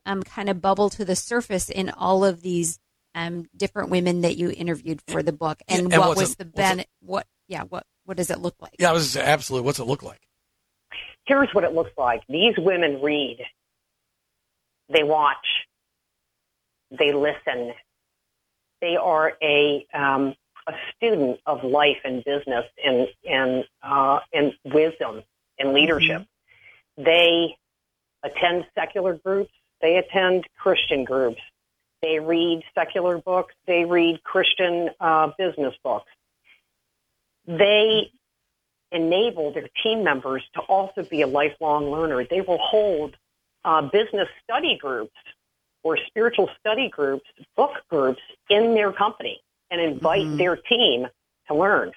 Speaker 4: um, kind of bubble to the surface in all of these um, different women that you interviewed for the book? And,
Speaker 2: and
Speaker 4: what was
Speaker 2: it,
Speaker 4: the ben? What? Yeah. What? What does it look like?
Speaker 2: Yeah, I was absolutely. What's it look like?
Speaker 5: Here's what it looks like. These women read. They watch. They listen. They are a um, a student of life and business and and uh, and wisdom and leadership. Mm-hmm. They attend secular groups. They attend Christian groups. They read secular books. They read Christian uh, business books. They enable their team members to also be a lifelong learner. They will hold uh, business study groups or spiritual study groups, book groups in their company and invite mm-hmm. their team to learn.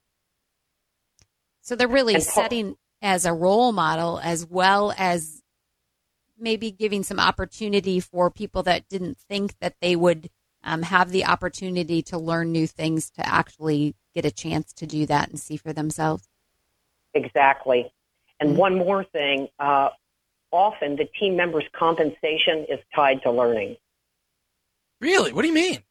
Speaker 4: So they're really
Speaker 5: and
Speaker 4: setting as a role model as well as maybe giving some opportunity for people that didn't think that they would um, have the opportunity to learn new things to actually get a chance to do that and see for themselves.
Speaker 5: Exactly. And mm-hmm. one more thing, uh, often the team members' compensation is tied to learning.
Speaker 2: Really? What do you mean?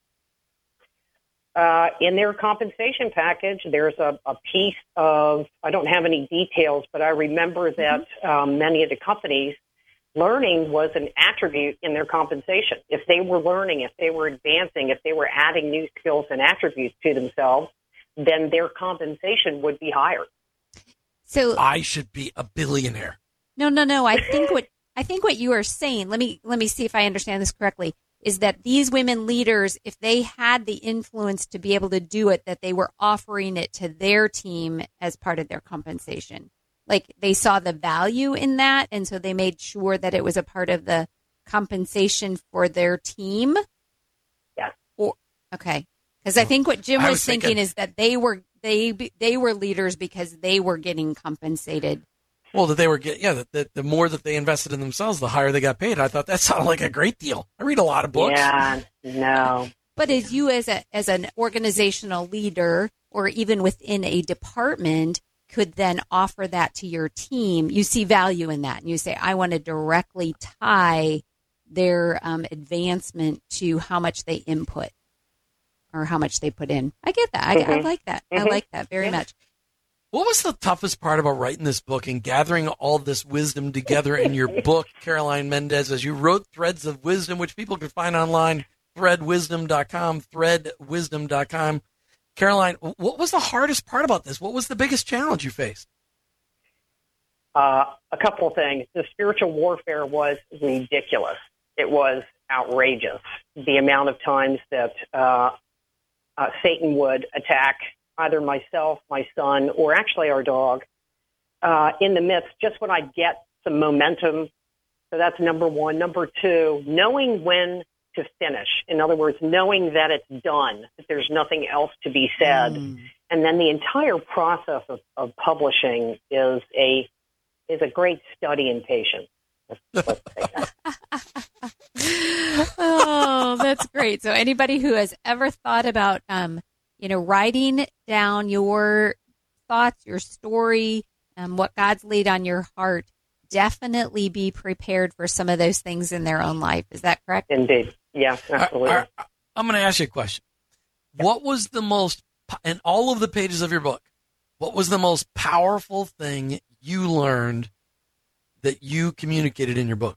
Speaker 5: Uh, in their compensation package, there's a, a piece of, I don't have any details, but I remember that mm-hmm. um, many of the companies, learning was an attribute in their compensation. If they were learning, if they were advancing, if they were adding new skills and attributes to themselves, then their compensation would be higher.
Speaker 4: So
Speaker 2: I should be a billionaire.
Speaker 4: No, no, no. I think what I think what you are saying, let me let me see if I understand this correctly, is that these women leaders, if they had the influence to be able to do it, that they were offering it to their team as part of their compensation. Like they saw the value in that, and so they made sure that it was a part of the compensation for their team.
Speaker 5: Yeah.
Speaker 4: Or, okay. Because I think what Jim was,
Speaker 2: was
Speaker 4: thinking,
Speaker 2: thinking
Speaker 4: is that they were they they were leaders because they were getting compensated.
Speaker 2: Well, that they were get yeah. The, the more that they invested in themselves, the higher they got paid. I thought that sounded like a great deal. I read a lot of books.
Speaker 5: Yeah. No.
Speaker 4: But as you as a as an organizational leader, or even within a department, could then offer that to your team, you see value in that, and you say, I want to directly tie their um, advancement to how much they input or how much they put in. I get that. I, mm-hmm. I like that. Mm-hmm. I like that very yeah. much.
Speaker 2: What was the toughest part about writing this book and gathering all this wisdom together in your book, Caroline Mendez, as you wrote Threads of Wisdom, which people can find online, thread wisdom dot com, thread wisdom dot com. Caroline, what was the hardest part about this? What was the biggest challenge you faced?
Speaker 5: Uh, a couple of things. The spiritual warfare was ridiculous. It was outrageous. The amount of times that uh, uh, Satan would attack either myself, my son, or actually our dog uh, in the midst, just when I get some momentum. So that's number one. Number two, knowing when to finish. In other words, knowing that it's done, that there's nothing else to be said. Mm. And then the entire process of, of publishing is a is a great study in patience. Let's, let's say that.
Speaker 4: Oh, that's great. So anybody who has ever thought about, um, you know, writing down your thoughts, your story, um, what God's laid on your heart, definitely be prepared for some of those things in their own life. Is that correct?
Speaker 5: Indeed. Yes, absolutely.
Speaker 2: I, I, I'm going to ask you a question. Yeah. What was the most, in all of the pages of your book, what was the most powerful thing you learned that you communicated in your book?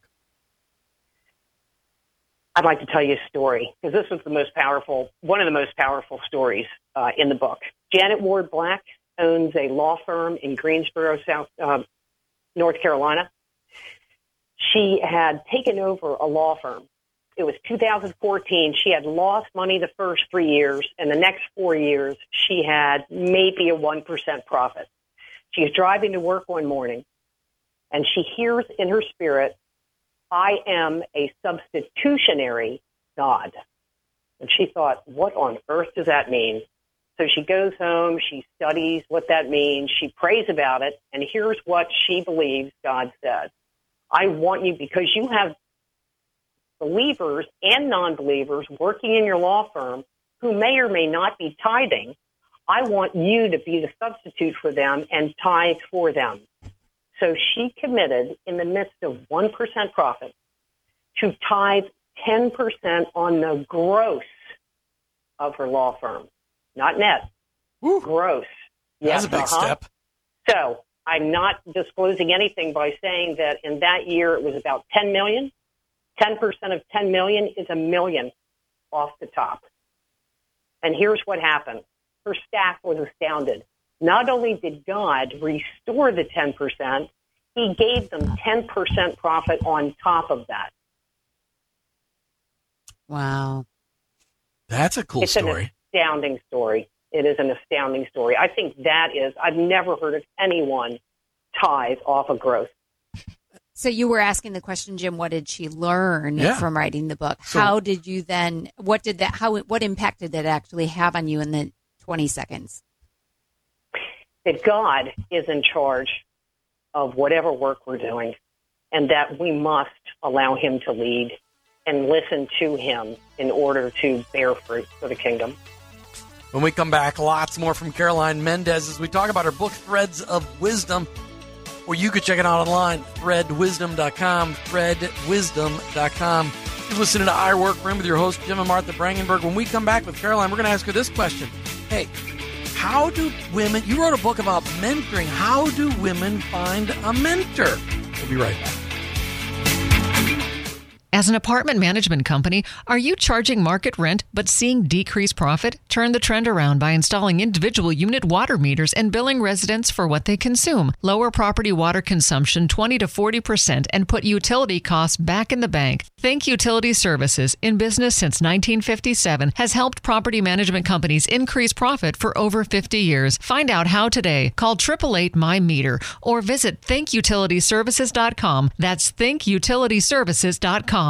Speaker 5: I'd like to tell you a story, because this was the most powerful, one of the most powerful stories uh, in the book. Janet Ward Black owns a law firm in Greensboro, South uh, North Carolina. She had taken over a law firm. It was two thousand fourteen. She had lost money the first three years, and the next four years, she had maybe a one percent profit. She's driving to work one morning, and she hears in her spirit, I am a substitutionary God. And she thought, what on earth does that mean? So she goes home, she studies what that means, she prays about it, and here's what she believes God said. I want you, because you have believers and non-believers working in your law firm who may or may not be tithing, I want you to be the substitute for them and tithe for them. So she committed, in the midst of one percent profit, to tithe ten percent on the gross of her law firm. Not net.
Speaker 2: Woo.
Speaker 5: Gross.
Speaker 2: That's
Speaker 5: Yes,
Speaker 2: a big
Speaker 5: uh-huh.
Speaker 2: step.
Speaker 5: So I'm not disclosing anything by saying that in that year it was about ten million. ten percent of ten million is a million off the top. And here's what happened. Her staff was astounded. Not only did God restore the ten percent, he gave them ten percent profit on top of that.
Speaker 4: Wow.
Speaker 2: That's a cool
Speaker 5: it's
Speaker 2: story.
Speaker 5: An astounding story. It is an astounding story. I think that is, I've never heard of anyone tithe off of growth.
Speaker 4: So you were asking the question, Jim, what did she learn
Speaker 2: Yeah.
Speaker 4: from writing the book?
Speaker 2: So-
Speaker 4: how did you then, what did that, how, what impact did that actually have on you in the twenty seconds?
Speaker 5: That God is in charge of whatever work we're doing, and that we must allow him to lead and listen to him in order to bear fruit for the kingdom.
Speaker 2: When we come back, lots more from Caroline Mendez as we talk about her book, Threads of Wisdom, or you could check it out online, thread wisdom dot com, thread wisdom dot com. You're listening to I Work For Him with your host, Jim and Martha Brangenberg. When we come back with Caroline, we're going to ask her this question. Hey, how do women, you wrote a book about mentoring, how do women find a mentor? We'll be right back.
Speaker 8: As an apartment management company, are you charging market rent but seeing decreased profit? Turn the trend around by installing individual unit water meters and billing residents for what they consume. Lower property water consumption twenty to forty percent and put utility costs back in the bank. Think Utility Services, in business since nineteen fifty-seven, has helped property management companies increase profit for over fifty years. Find out how today. Call eight eight eight, M Y meter or visit think utility services dot com. That's think utility services dot com.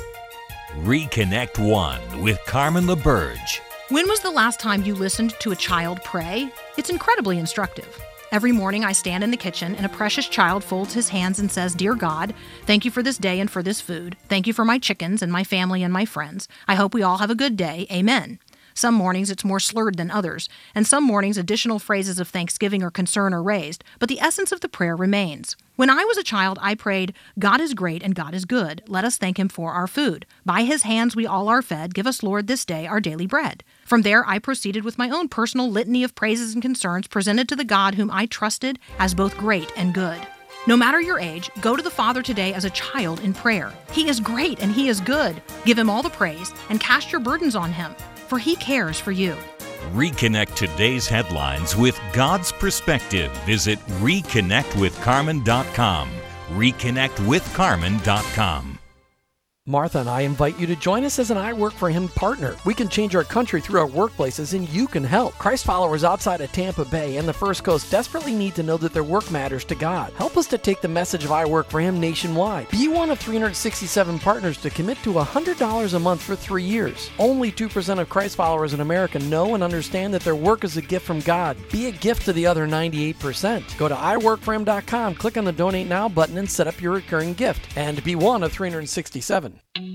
Speaker 1: Reconnect One with Carmen LaBerge.
Speaker 14: When was the last time you listened to a child pray? It's incredibly instructive. Every morning I stand in the kitchen and a precious child folds his hands and says, "Dear God, thank you for this day and for this food. Thank you for my chickens and my family and my friends. I hope we all have a good day. Amen." Some mornings it's more slurred than others, and some mornings additional phrases of thanksgiving or concern are raised, but the essence of the prayer remains. When I was a child, I prayed, "God is great and God is good. Let us thank him for our food. By his hands we all are fed. Give us, Lord, this day our daily bread." From there, I proceeded with my own personal litany of praises and concerns presented to the God whom I trusted as both great and good. No matter your age, go to the Father today as a child in prayer. He is great and he is good. Give him all the praise and cast your burdens on him, for he cares for you.
Speaker 1: Reconnect today's headlines with God's perspective. Visit reconnect with carmen dot com. reconnect with carmen dot com.
Speaker 2: Martha and I invite you to join us as an I Work For Him partner. We can change our country through our workplaces, and you can help. Christ followers outside of Tampa Bay and the First Coast desperately need to know that their work matters to God. Help us to take the message of I Work For Him nationwide. Be one of three hundred sixty-seven partners to commit to one hundred dollars a month for three years. Only two percent of Christ followers in America know and understand that their work is a gift from God. Be a gift to the other ninety-eight percent. Go to i work for him dot com, click on the Donate Now button, and set up your recurring gift. And be one of three hundred sixty-seven.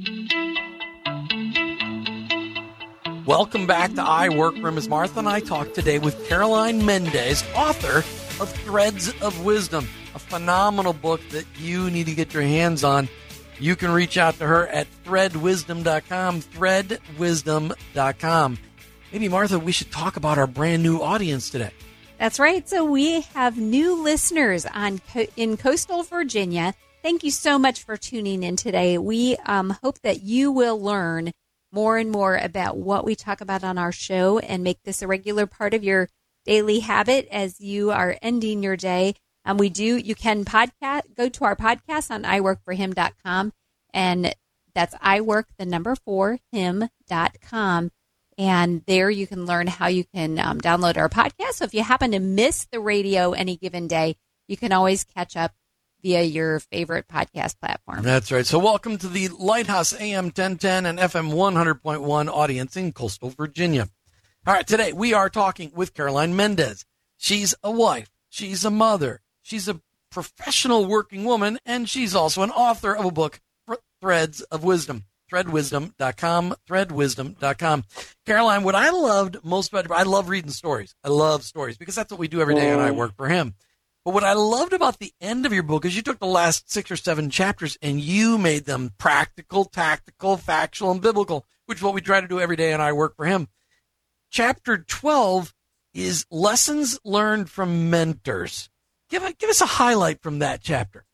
Speaker 2: Welcome back to I Work For Him as Martha and I talk today with Caroline Mendez, author of Threads of Wisdom, a phenomenal book that you need to get your hands on. You can reach out to her at thread wisdom dot com, thread wisdom dot com. Maybe, Martha, we should talk about our brand new audience today.
Speaker 4: That's right. So we have new listeners on in coastal Virginia. Thank you so much for tuning in today. We um, hope that you will learn more and more about what we talk about on our show and make this a regular part of your daily habit as you are ending your day. Um, we do, you can podcast, go to our podcast on i work for him dot com, and that's iwork, the number four, him dot com. And there you can learn how you can um, download our podcast. So if you happen to miss the radio any given day, you can always catch up via your favorite podcast platform.
Speaker 2: That's right. So welcome to the Lighthouse A M ten ten and F M one hundred point one audience in coastal Virginia. All right, today we are talking with Caroline Mendez. She's a wife. She's a mother. She's a professional working woman, and she's also an author of a book, Threads of Wisdom. thread wisdom dot com, thread wisdom dot com. Caroline, what I loved most about it, I love reading stories. I love stories because that's what we do every day, and I work for him. But what I loved about the end of your book is you took the last six or seven chapters and you made them practical, tactical, factual, and biblical, which is what we try to do every day, and I work for him. Chapter twelve is lessons learned from mentors. Give, a, give us a highlight from that chapter.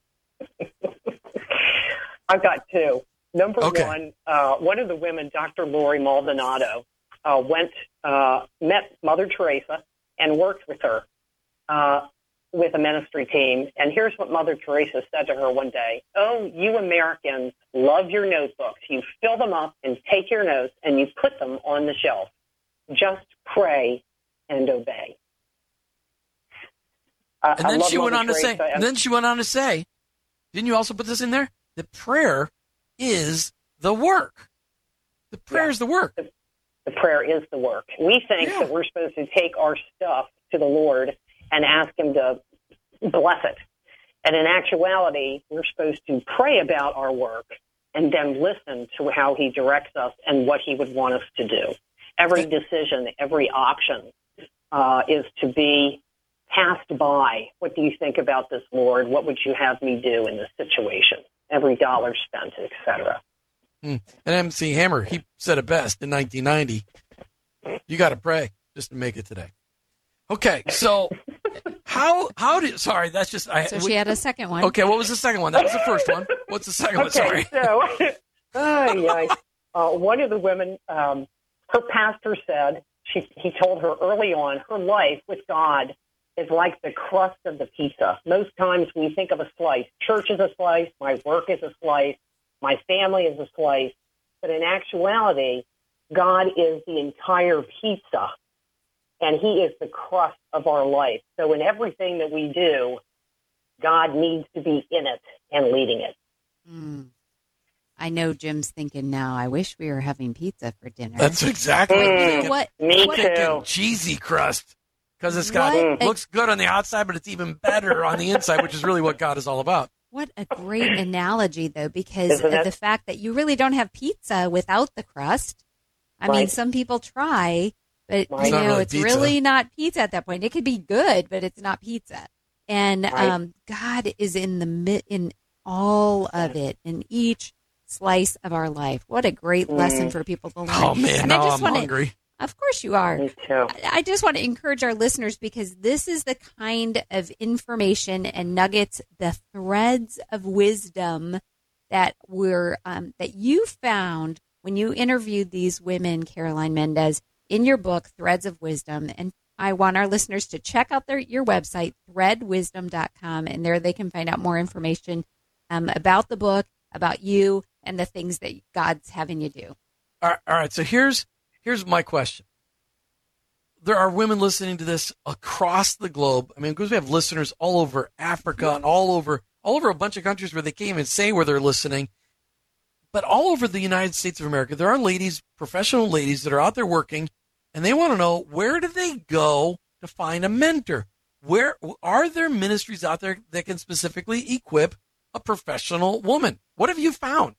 Speaker 5: I've got two. Number
Speaker 2: okay.
Speaker 5: one, uh, one of the women, Doctor Lori Maldonado, uh, went, uh, met Mother Teresa and worked with her uh, with a ministry team. And here's what Mother Teresa said to her one day. "Oh, you Americans love your notebooks. You fill them up and take your notes and you put them on the shelf. Just pray and obey." Uh,
Speaker 2: and then
Speaker 5: I
Speaker 2: she
Speaker 5: love
Speaker 2: went
Speaker 5: Mother
Speaker 2: on to
Speaker 5: Teresa
Speaker 2: say, and then she went on to say, didn't you also put this in there? That prayer is the work. The prayer
Speaker 5: yeah,
Speaker 2: is the work.
Speaker 5: The, the prayer is the work. We think
Speaker 2: yeah.
Speaker 5: that we're supposed to take our stuff to the Lord and ask him to bless it. And in actuality, we're supposed to pray about our work and then listen to how he directs us and what he would want us to do. Every decision, every option uh, is to be passed by. What do you think about this, Lord? What would you have me do in this situation? Every dollar spent, et cetera.
Speaker 2: Hmm. And M C Hammer, he said it best in nineteen ninety. You got to pray just to make it today. Okay, so how how did sorry that's just I,
Speaker 4: so she had a second one.
Speaker 2: Okay, what was the second one? That was the first one. What's the second
Speaker 5: okay,
Speaker 2: one? Sorry.
Speaker 5: So, uh, yeah, uh, one of the women, um, her pastor said she he told her early on her life with God is like the crust of the pizza. Most times we think of a slice. Church is a slice. My work is a slice. My family is a slice. But in actuality, God is the entire pizza, and he is the crust of our life. So in everything that we do, God needs to be in it and leading it.
Speaker 4: Mm. I know Jim's thinking now, I wish we were having pizza for dinner.
Speaker 2: That's exactly what I'm thinking.
Speaker 4: What,
Speaker 5: Me
Speaker 4: what,
Speaker 5: too.
Speaker 2: Cheesy crust. Because it's got
Speaker 4: What a-
Speaker 2: looks good on the outside, but it's even better on the inside, which is really what God is all about.
Speaker 4: What a great analogy, though, because
Speaker 5: Isn't
Speaker 4: of
Speaker 5: it?
Speaker 4: the fact that you really don't have pizza without the crust. I mean,
Speaker 5: Right.
Speaker 4: some people try, but
Speaker 5: Right.
Speaker 4: you
Speaker 2: It's not
Speaker 4: know,
Speaker 2: really
Speaker 4: it's
Speaker 2: pizza.
Speaker 4: really not pizza at that point. It could be good, but it's not pizza. And
Speaker 5: Right.
Speaker 4: um, God is in the mi- in all of it, in each slice of our life. What a great lesson for people to learn.
Speaker 2: Oh man,
Speaker 4: and
Speaker 2: now
Speaker 4: I just
Speaker 2: I'm
Speaker 4: wanna,
Speaker 2: hungry.
Speaker 4: Of course you are.
Speaker 5: Me too.
Speaker 4: I I just want to encourage our listeners because this is the kind of information and nuggets, the threads of wisdom that were um, that you found when you interviewed these women, Caroline Mendez, in your book, Threads of Wisdom. And I want our listeners to check out their your website, thread wisdom dot com, and there they can find out more information um, about the book, about you, and the things that God's having you do.
Speaker 2: All right, all right, so here's here's my question. There are women listening to this across the globe. I mean, because we have listeners all over Africa and all over all over a bunch of countries where they can't even say where they're listening. But all over the United States of America, there are ladies, professional ladies that are out there working, and they want to know, where do they go to find a mentor? Where are there ministries out there that can specifically equip a professional woman? What have you found?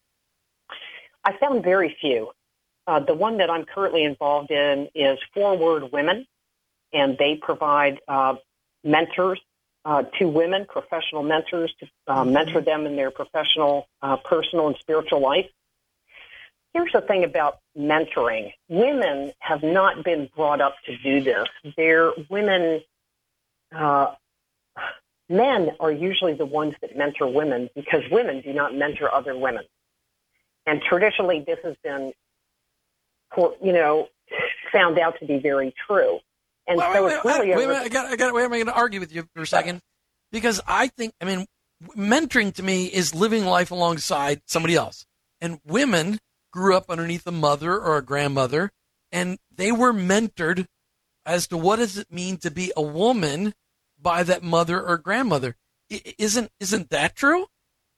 Speaker 5: I found very few. Uh, the one that I'm currently involved in is Forward Women, and they provide uh, mentors uh, to women, professional mentors, to uh, mentor them in their professional, uh, personal, and spiritual life. Here's the thing about mentoring. Women have not been brought up to do this. They're women, uh, men are usually the ones that mentor women because women do not mentor other women. And traditionally, this has been, you know, found out to be very true. And
Speaker 2: Well,
Speaker 5: so
Speaker 2: wait,
Speaker 5: it's
Speaker 2: wait,
Speaker 5: really
Speaker 2: wait,
Speaker 5: over-
Speaker 2: wait, I got, I got. Wait, am I going to argue with you for a second? Because I think, I mean, mentoring to me is living life alongside somebody else. And women grew up underneath a mother or a grandmother, and they were mentored as to what does it mean to be a woman by that mother or grandmother. I- Isn't isn't that true?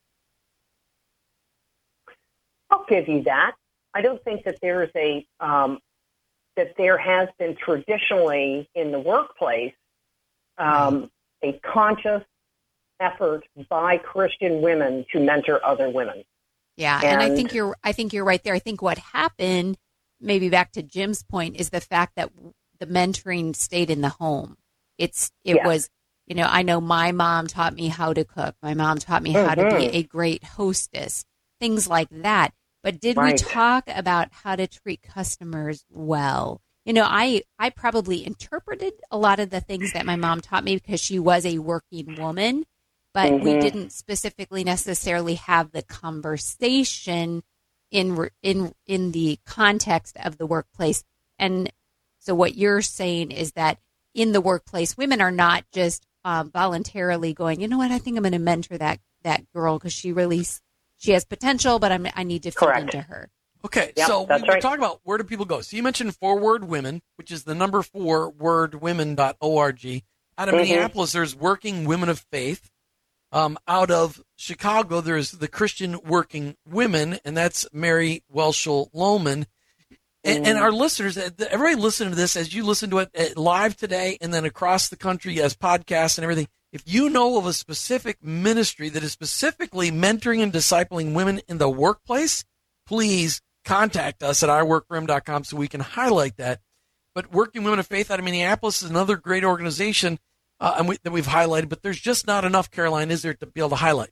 Speaker 5: I'll give you that. I don't think that there is a um, that there has been traditionally in the workplace um, a conscious effort by Christian women to mentor other women.
Speaker 4: Yeah, and, I
Speaker 5: And-
Speaker 4: think you're I think you're right there. I think what happened, maybe back to Jim's point, is the fact that the mentoring stayed in the home. It's it
Speaker 5: Yeah.
Speaker 4: was You know, I know my mom taught me how to cook. My mom taught me how to be
Speaker 5: Mhm.
Speaker 4: a great hostess, things like that. But did we
Speaker 5: Right.
Speaker 4: talk about how to treat customers well? You know, I, I probably interpreted a lot of the things that my mom taught me because she was a working woman, but we
Speaker 5: Mhm.
Speaker 4: didn't specifically necessarily have the conversation in re- in in the context of the workplace. And so what you're saying is that in the workplace, women are not just um, voluntarily going, you know what, I think I'm going to mentor that that girl because she really she has potential, but I'm, I need to feed
Speaker 5: Correct.
Speaker 4: into her.
Speaker 2: Okay,
Speaker 5: Yep,
Speaker 2: so we,
Speaker 5: that's
Speaker 2: we're
Speaker 5: right.
Speaker 2: talking about where do people go. So you mentioned Forward Women, which is the number four word women dot org. Out of
Speaker 5: Mhm.
Speaker 2: Minneapolis, there's Working Women of Faith. Um, out of Chicago, there's the Christian Working Women, and that's Mary Welshel Lohman. And, and
Speaker 5: Mm.
Speaker 2: our listeners, everybody listening to this, as you listen to it uh, live today and then across the country as podcasts and everything, if you know of a specific ministry that is specifically mentoring and discipling women in the workplace, please contact us at i work for him dot com so we can highlight that. But Working Women of Faith out of Minneapolis is another great organization uh, and we, that we've highlighted, but there's just not enough, Caroline, is there, to be able to highlight?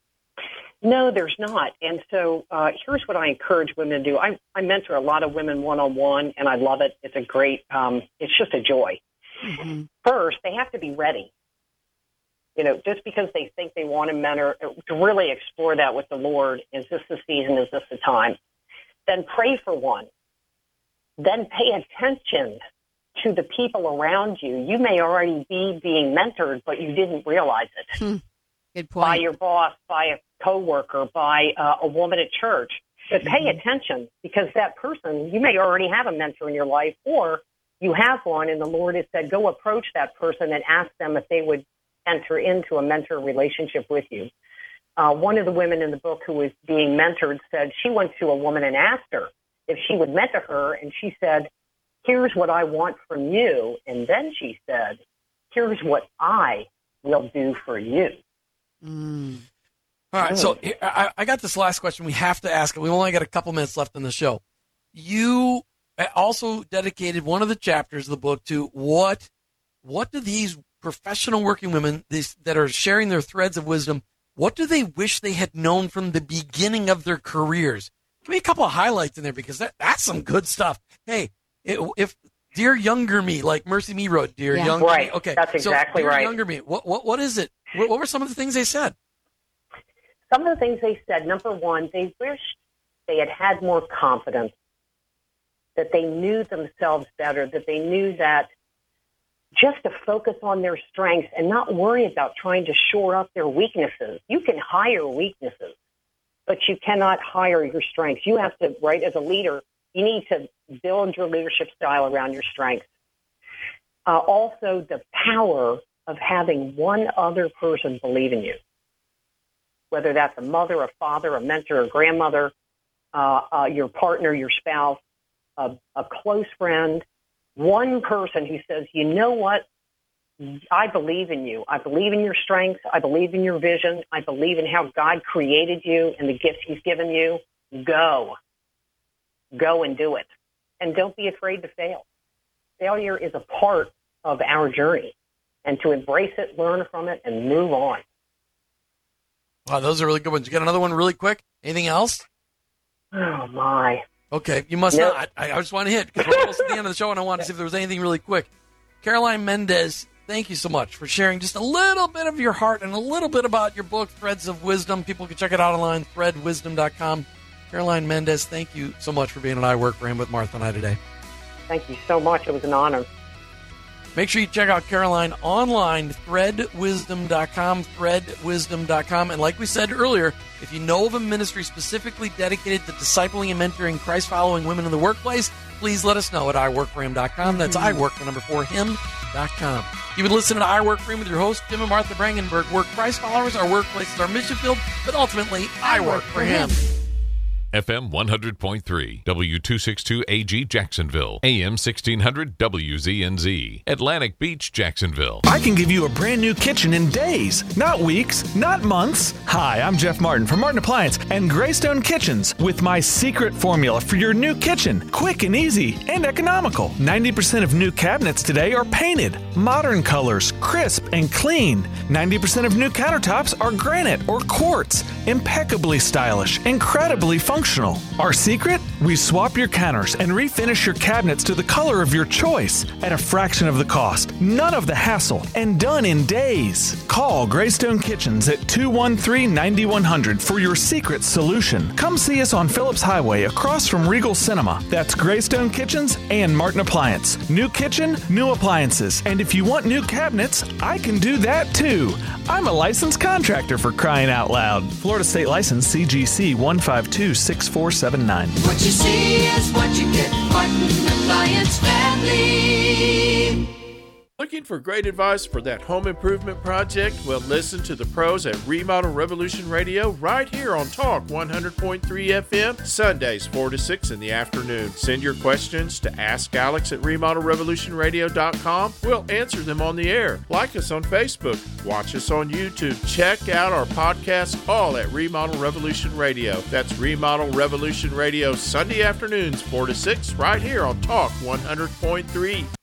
Speaker 5: No, there's not. And so uh, here's what I encourage women to do. I, I mentor a lot of women one-on-one, and I love it. It's a great, um, it's just a joy.
Speaker 4: Mm-hmm.
Speaker 5: First, they have to be ready. You know, just because they think they want to mentor, to really explore that with the Lord. Is this the season? Is this the time? Then pray for one. Then pay attention to the people around you. You may already be being mentored, but you didn't realize it.
Speaker 4: Hmm. Good point.
Speaker 5: By your boss, by a coworker, by uh, a woman at church. But pay
Speaker 4: Mm-hmm.
Speaker 5: attention, because that person, you may already have a mentor in your life, or you have one, and the Lord has said, go approach that person and ask them if they would enter into a mentor relationship with you. Uh, one of the women in the book who was being mentored said she went to a woman and asked her if she would mentor her, and she said, here's what I want from you. And then she said, here's what I will do for you.
Speaker 4: Mm.
Speaker 2: All right, so here- I, I got this last question we have to ask. We only got a couple minutes left in the show. You also dedicated one of the chapters of the book to what what do these professional working women these, that are sharing their threads of wisdom, what do they wish they had known from the beginning of their careers? Give me a couple of highlights in there, because that, that's some good stuff. Hey, it, if Dear Younger Me, like Mercy Me wrote, Dear
Speaker 4: Yeah.
Speaker 2: Younger
Speaker 5: Right.
Speaker 2: Me. Okay,
Speaker 5: That's
Speaker 2: so
Speaker 5: exactly
Speaker 2: Dear
Speaker 5: right.
Speaker 2: Younger Me, what, what, what is it? What, what were some of the things they said?
Speaker 5: Some of the things they said, number one, they wished they had had more confidence, that they knew themselves better, that they knew that just to focus on their strengths and not worry about trying to shore up their weaknesses. You can hire weaknesses, but you cannot hire your strengths. You have to, right, as a leader, you need to build your leadership style around your strengths. Uh, also, the power of having one other person believe in you, whether that's a mother, a father, a mentor, a grandmother, uh, uh, your partner, your spouse, a, a close friend, one person who says, you know what, I believe in you. I believe in your strengths. I believe in your vision. I believe in how God created you and the gifts he's given you. Go. Go and do it. And don't be afraid to fail. Failure is a part of our journey. And to embrace it, learn from it, and move on.
Speaker 2: Wow, those are really good ones. You got another one really quick? Anything else?
Speaker 5: Oh, my.
Speaker 2: Okay, you must
Speaker 5: Nope.
Speaker 2: not. I, I just want to hit, because we're almost at the end of the show, and I wanted to see if there was anything really quick. Caroline Mendez, thank you so much for sharing just a little bit of your heart and a little bit about your book, Threads of Wisdom. People can check it out online, thread wisdom dot com. Caroline Mendez, thank you so much for being on I Work for Him with Martha and I today.
Speaker 5: Thank you so much. It was an honor.
Speaker 2: Make sure you check out Caroline online, thread wisdom dot com, thread wisdom dot com. And like we said earlier, if you know of a ministry specifically dedicated to discipling and mentoring Christ-following women in the workplace, please let us know at i work for him dot com. That's I work, the number four, him dot com. You've been listening to I Work for Him with your host, Jim and Martha Brangenberg. We're Christ followers, our workplace is our mission field, but ultimately, I, I work, work for him. him.
Speaker 15: F M one hundred point three, W two sixty-two A G Jacksonville, A M sixteen hundred W Z N Z, Atlantic Beach, Jacksonville.
Speaker 16: I can give you a brand new kitchen in days, not weeks, not months. Hi, I'm Jeff Martin from Martin Appliance and Greystone Kitchens with my secret formula for your new kitchen. Quick and easy and economical. ninety percent of new cabinets today are painted, modern colors, crisp and clean. ninety percent of new countertops are granite or quartz, impeccably stylish, incredibly functional. Our secret? We swap your counters and refinish your cabinets to the color of your choice at a fraction of the cost. None of the hassle and done in days. Call Greystone Kitchens at two one three, nine one zero zero for your secret solution. Come see us on Phillips Highway across from Regal Cinema. That's Greystone Kitchens and Martin Appliance. New kitchen, new appliances. And if you want new cabinets, I can do that too. I'm a licensed contractor, for crying out loud. Florida State License C G C one five two six four seven nine.
Speaker 17: What you see is what you get. Martin Appliance Family.
Speaker 18: Looking for great advice for that home improvement project? Well, listen to the pros at Remodel Revolution Radio right here on Talk one hundred point three F M, Sundays four to six in the afternoon. Send your questions to Ask Alex at remodel revolution radio dot com. We'll answer them on the air. Like us on Facebook. Watch us on YouTube. Check out our podcast, all at Remodel Revolution Radio. That's Remodel Revolution Radio, Sunday afternoons four to six right here on Talk one hundred point three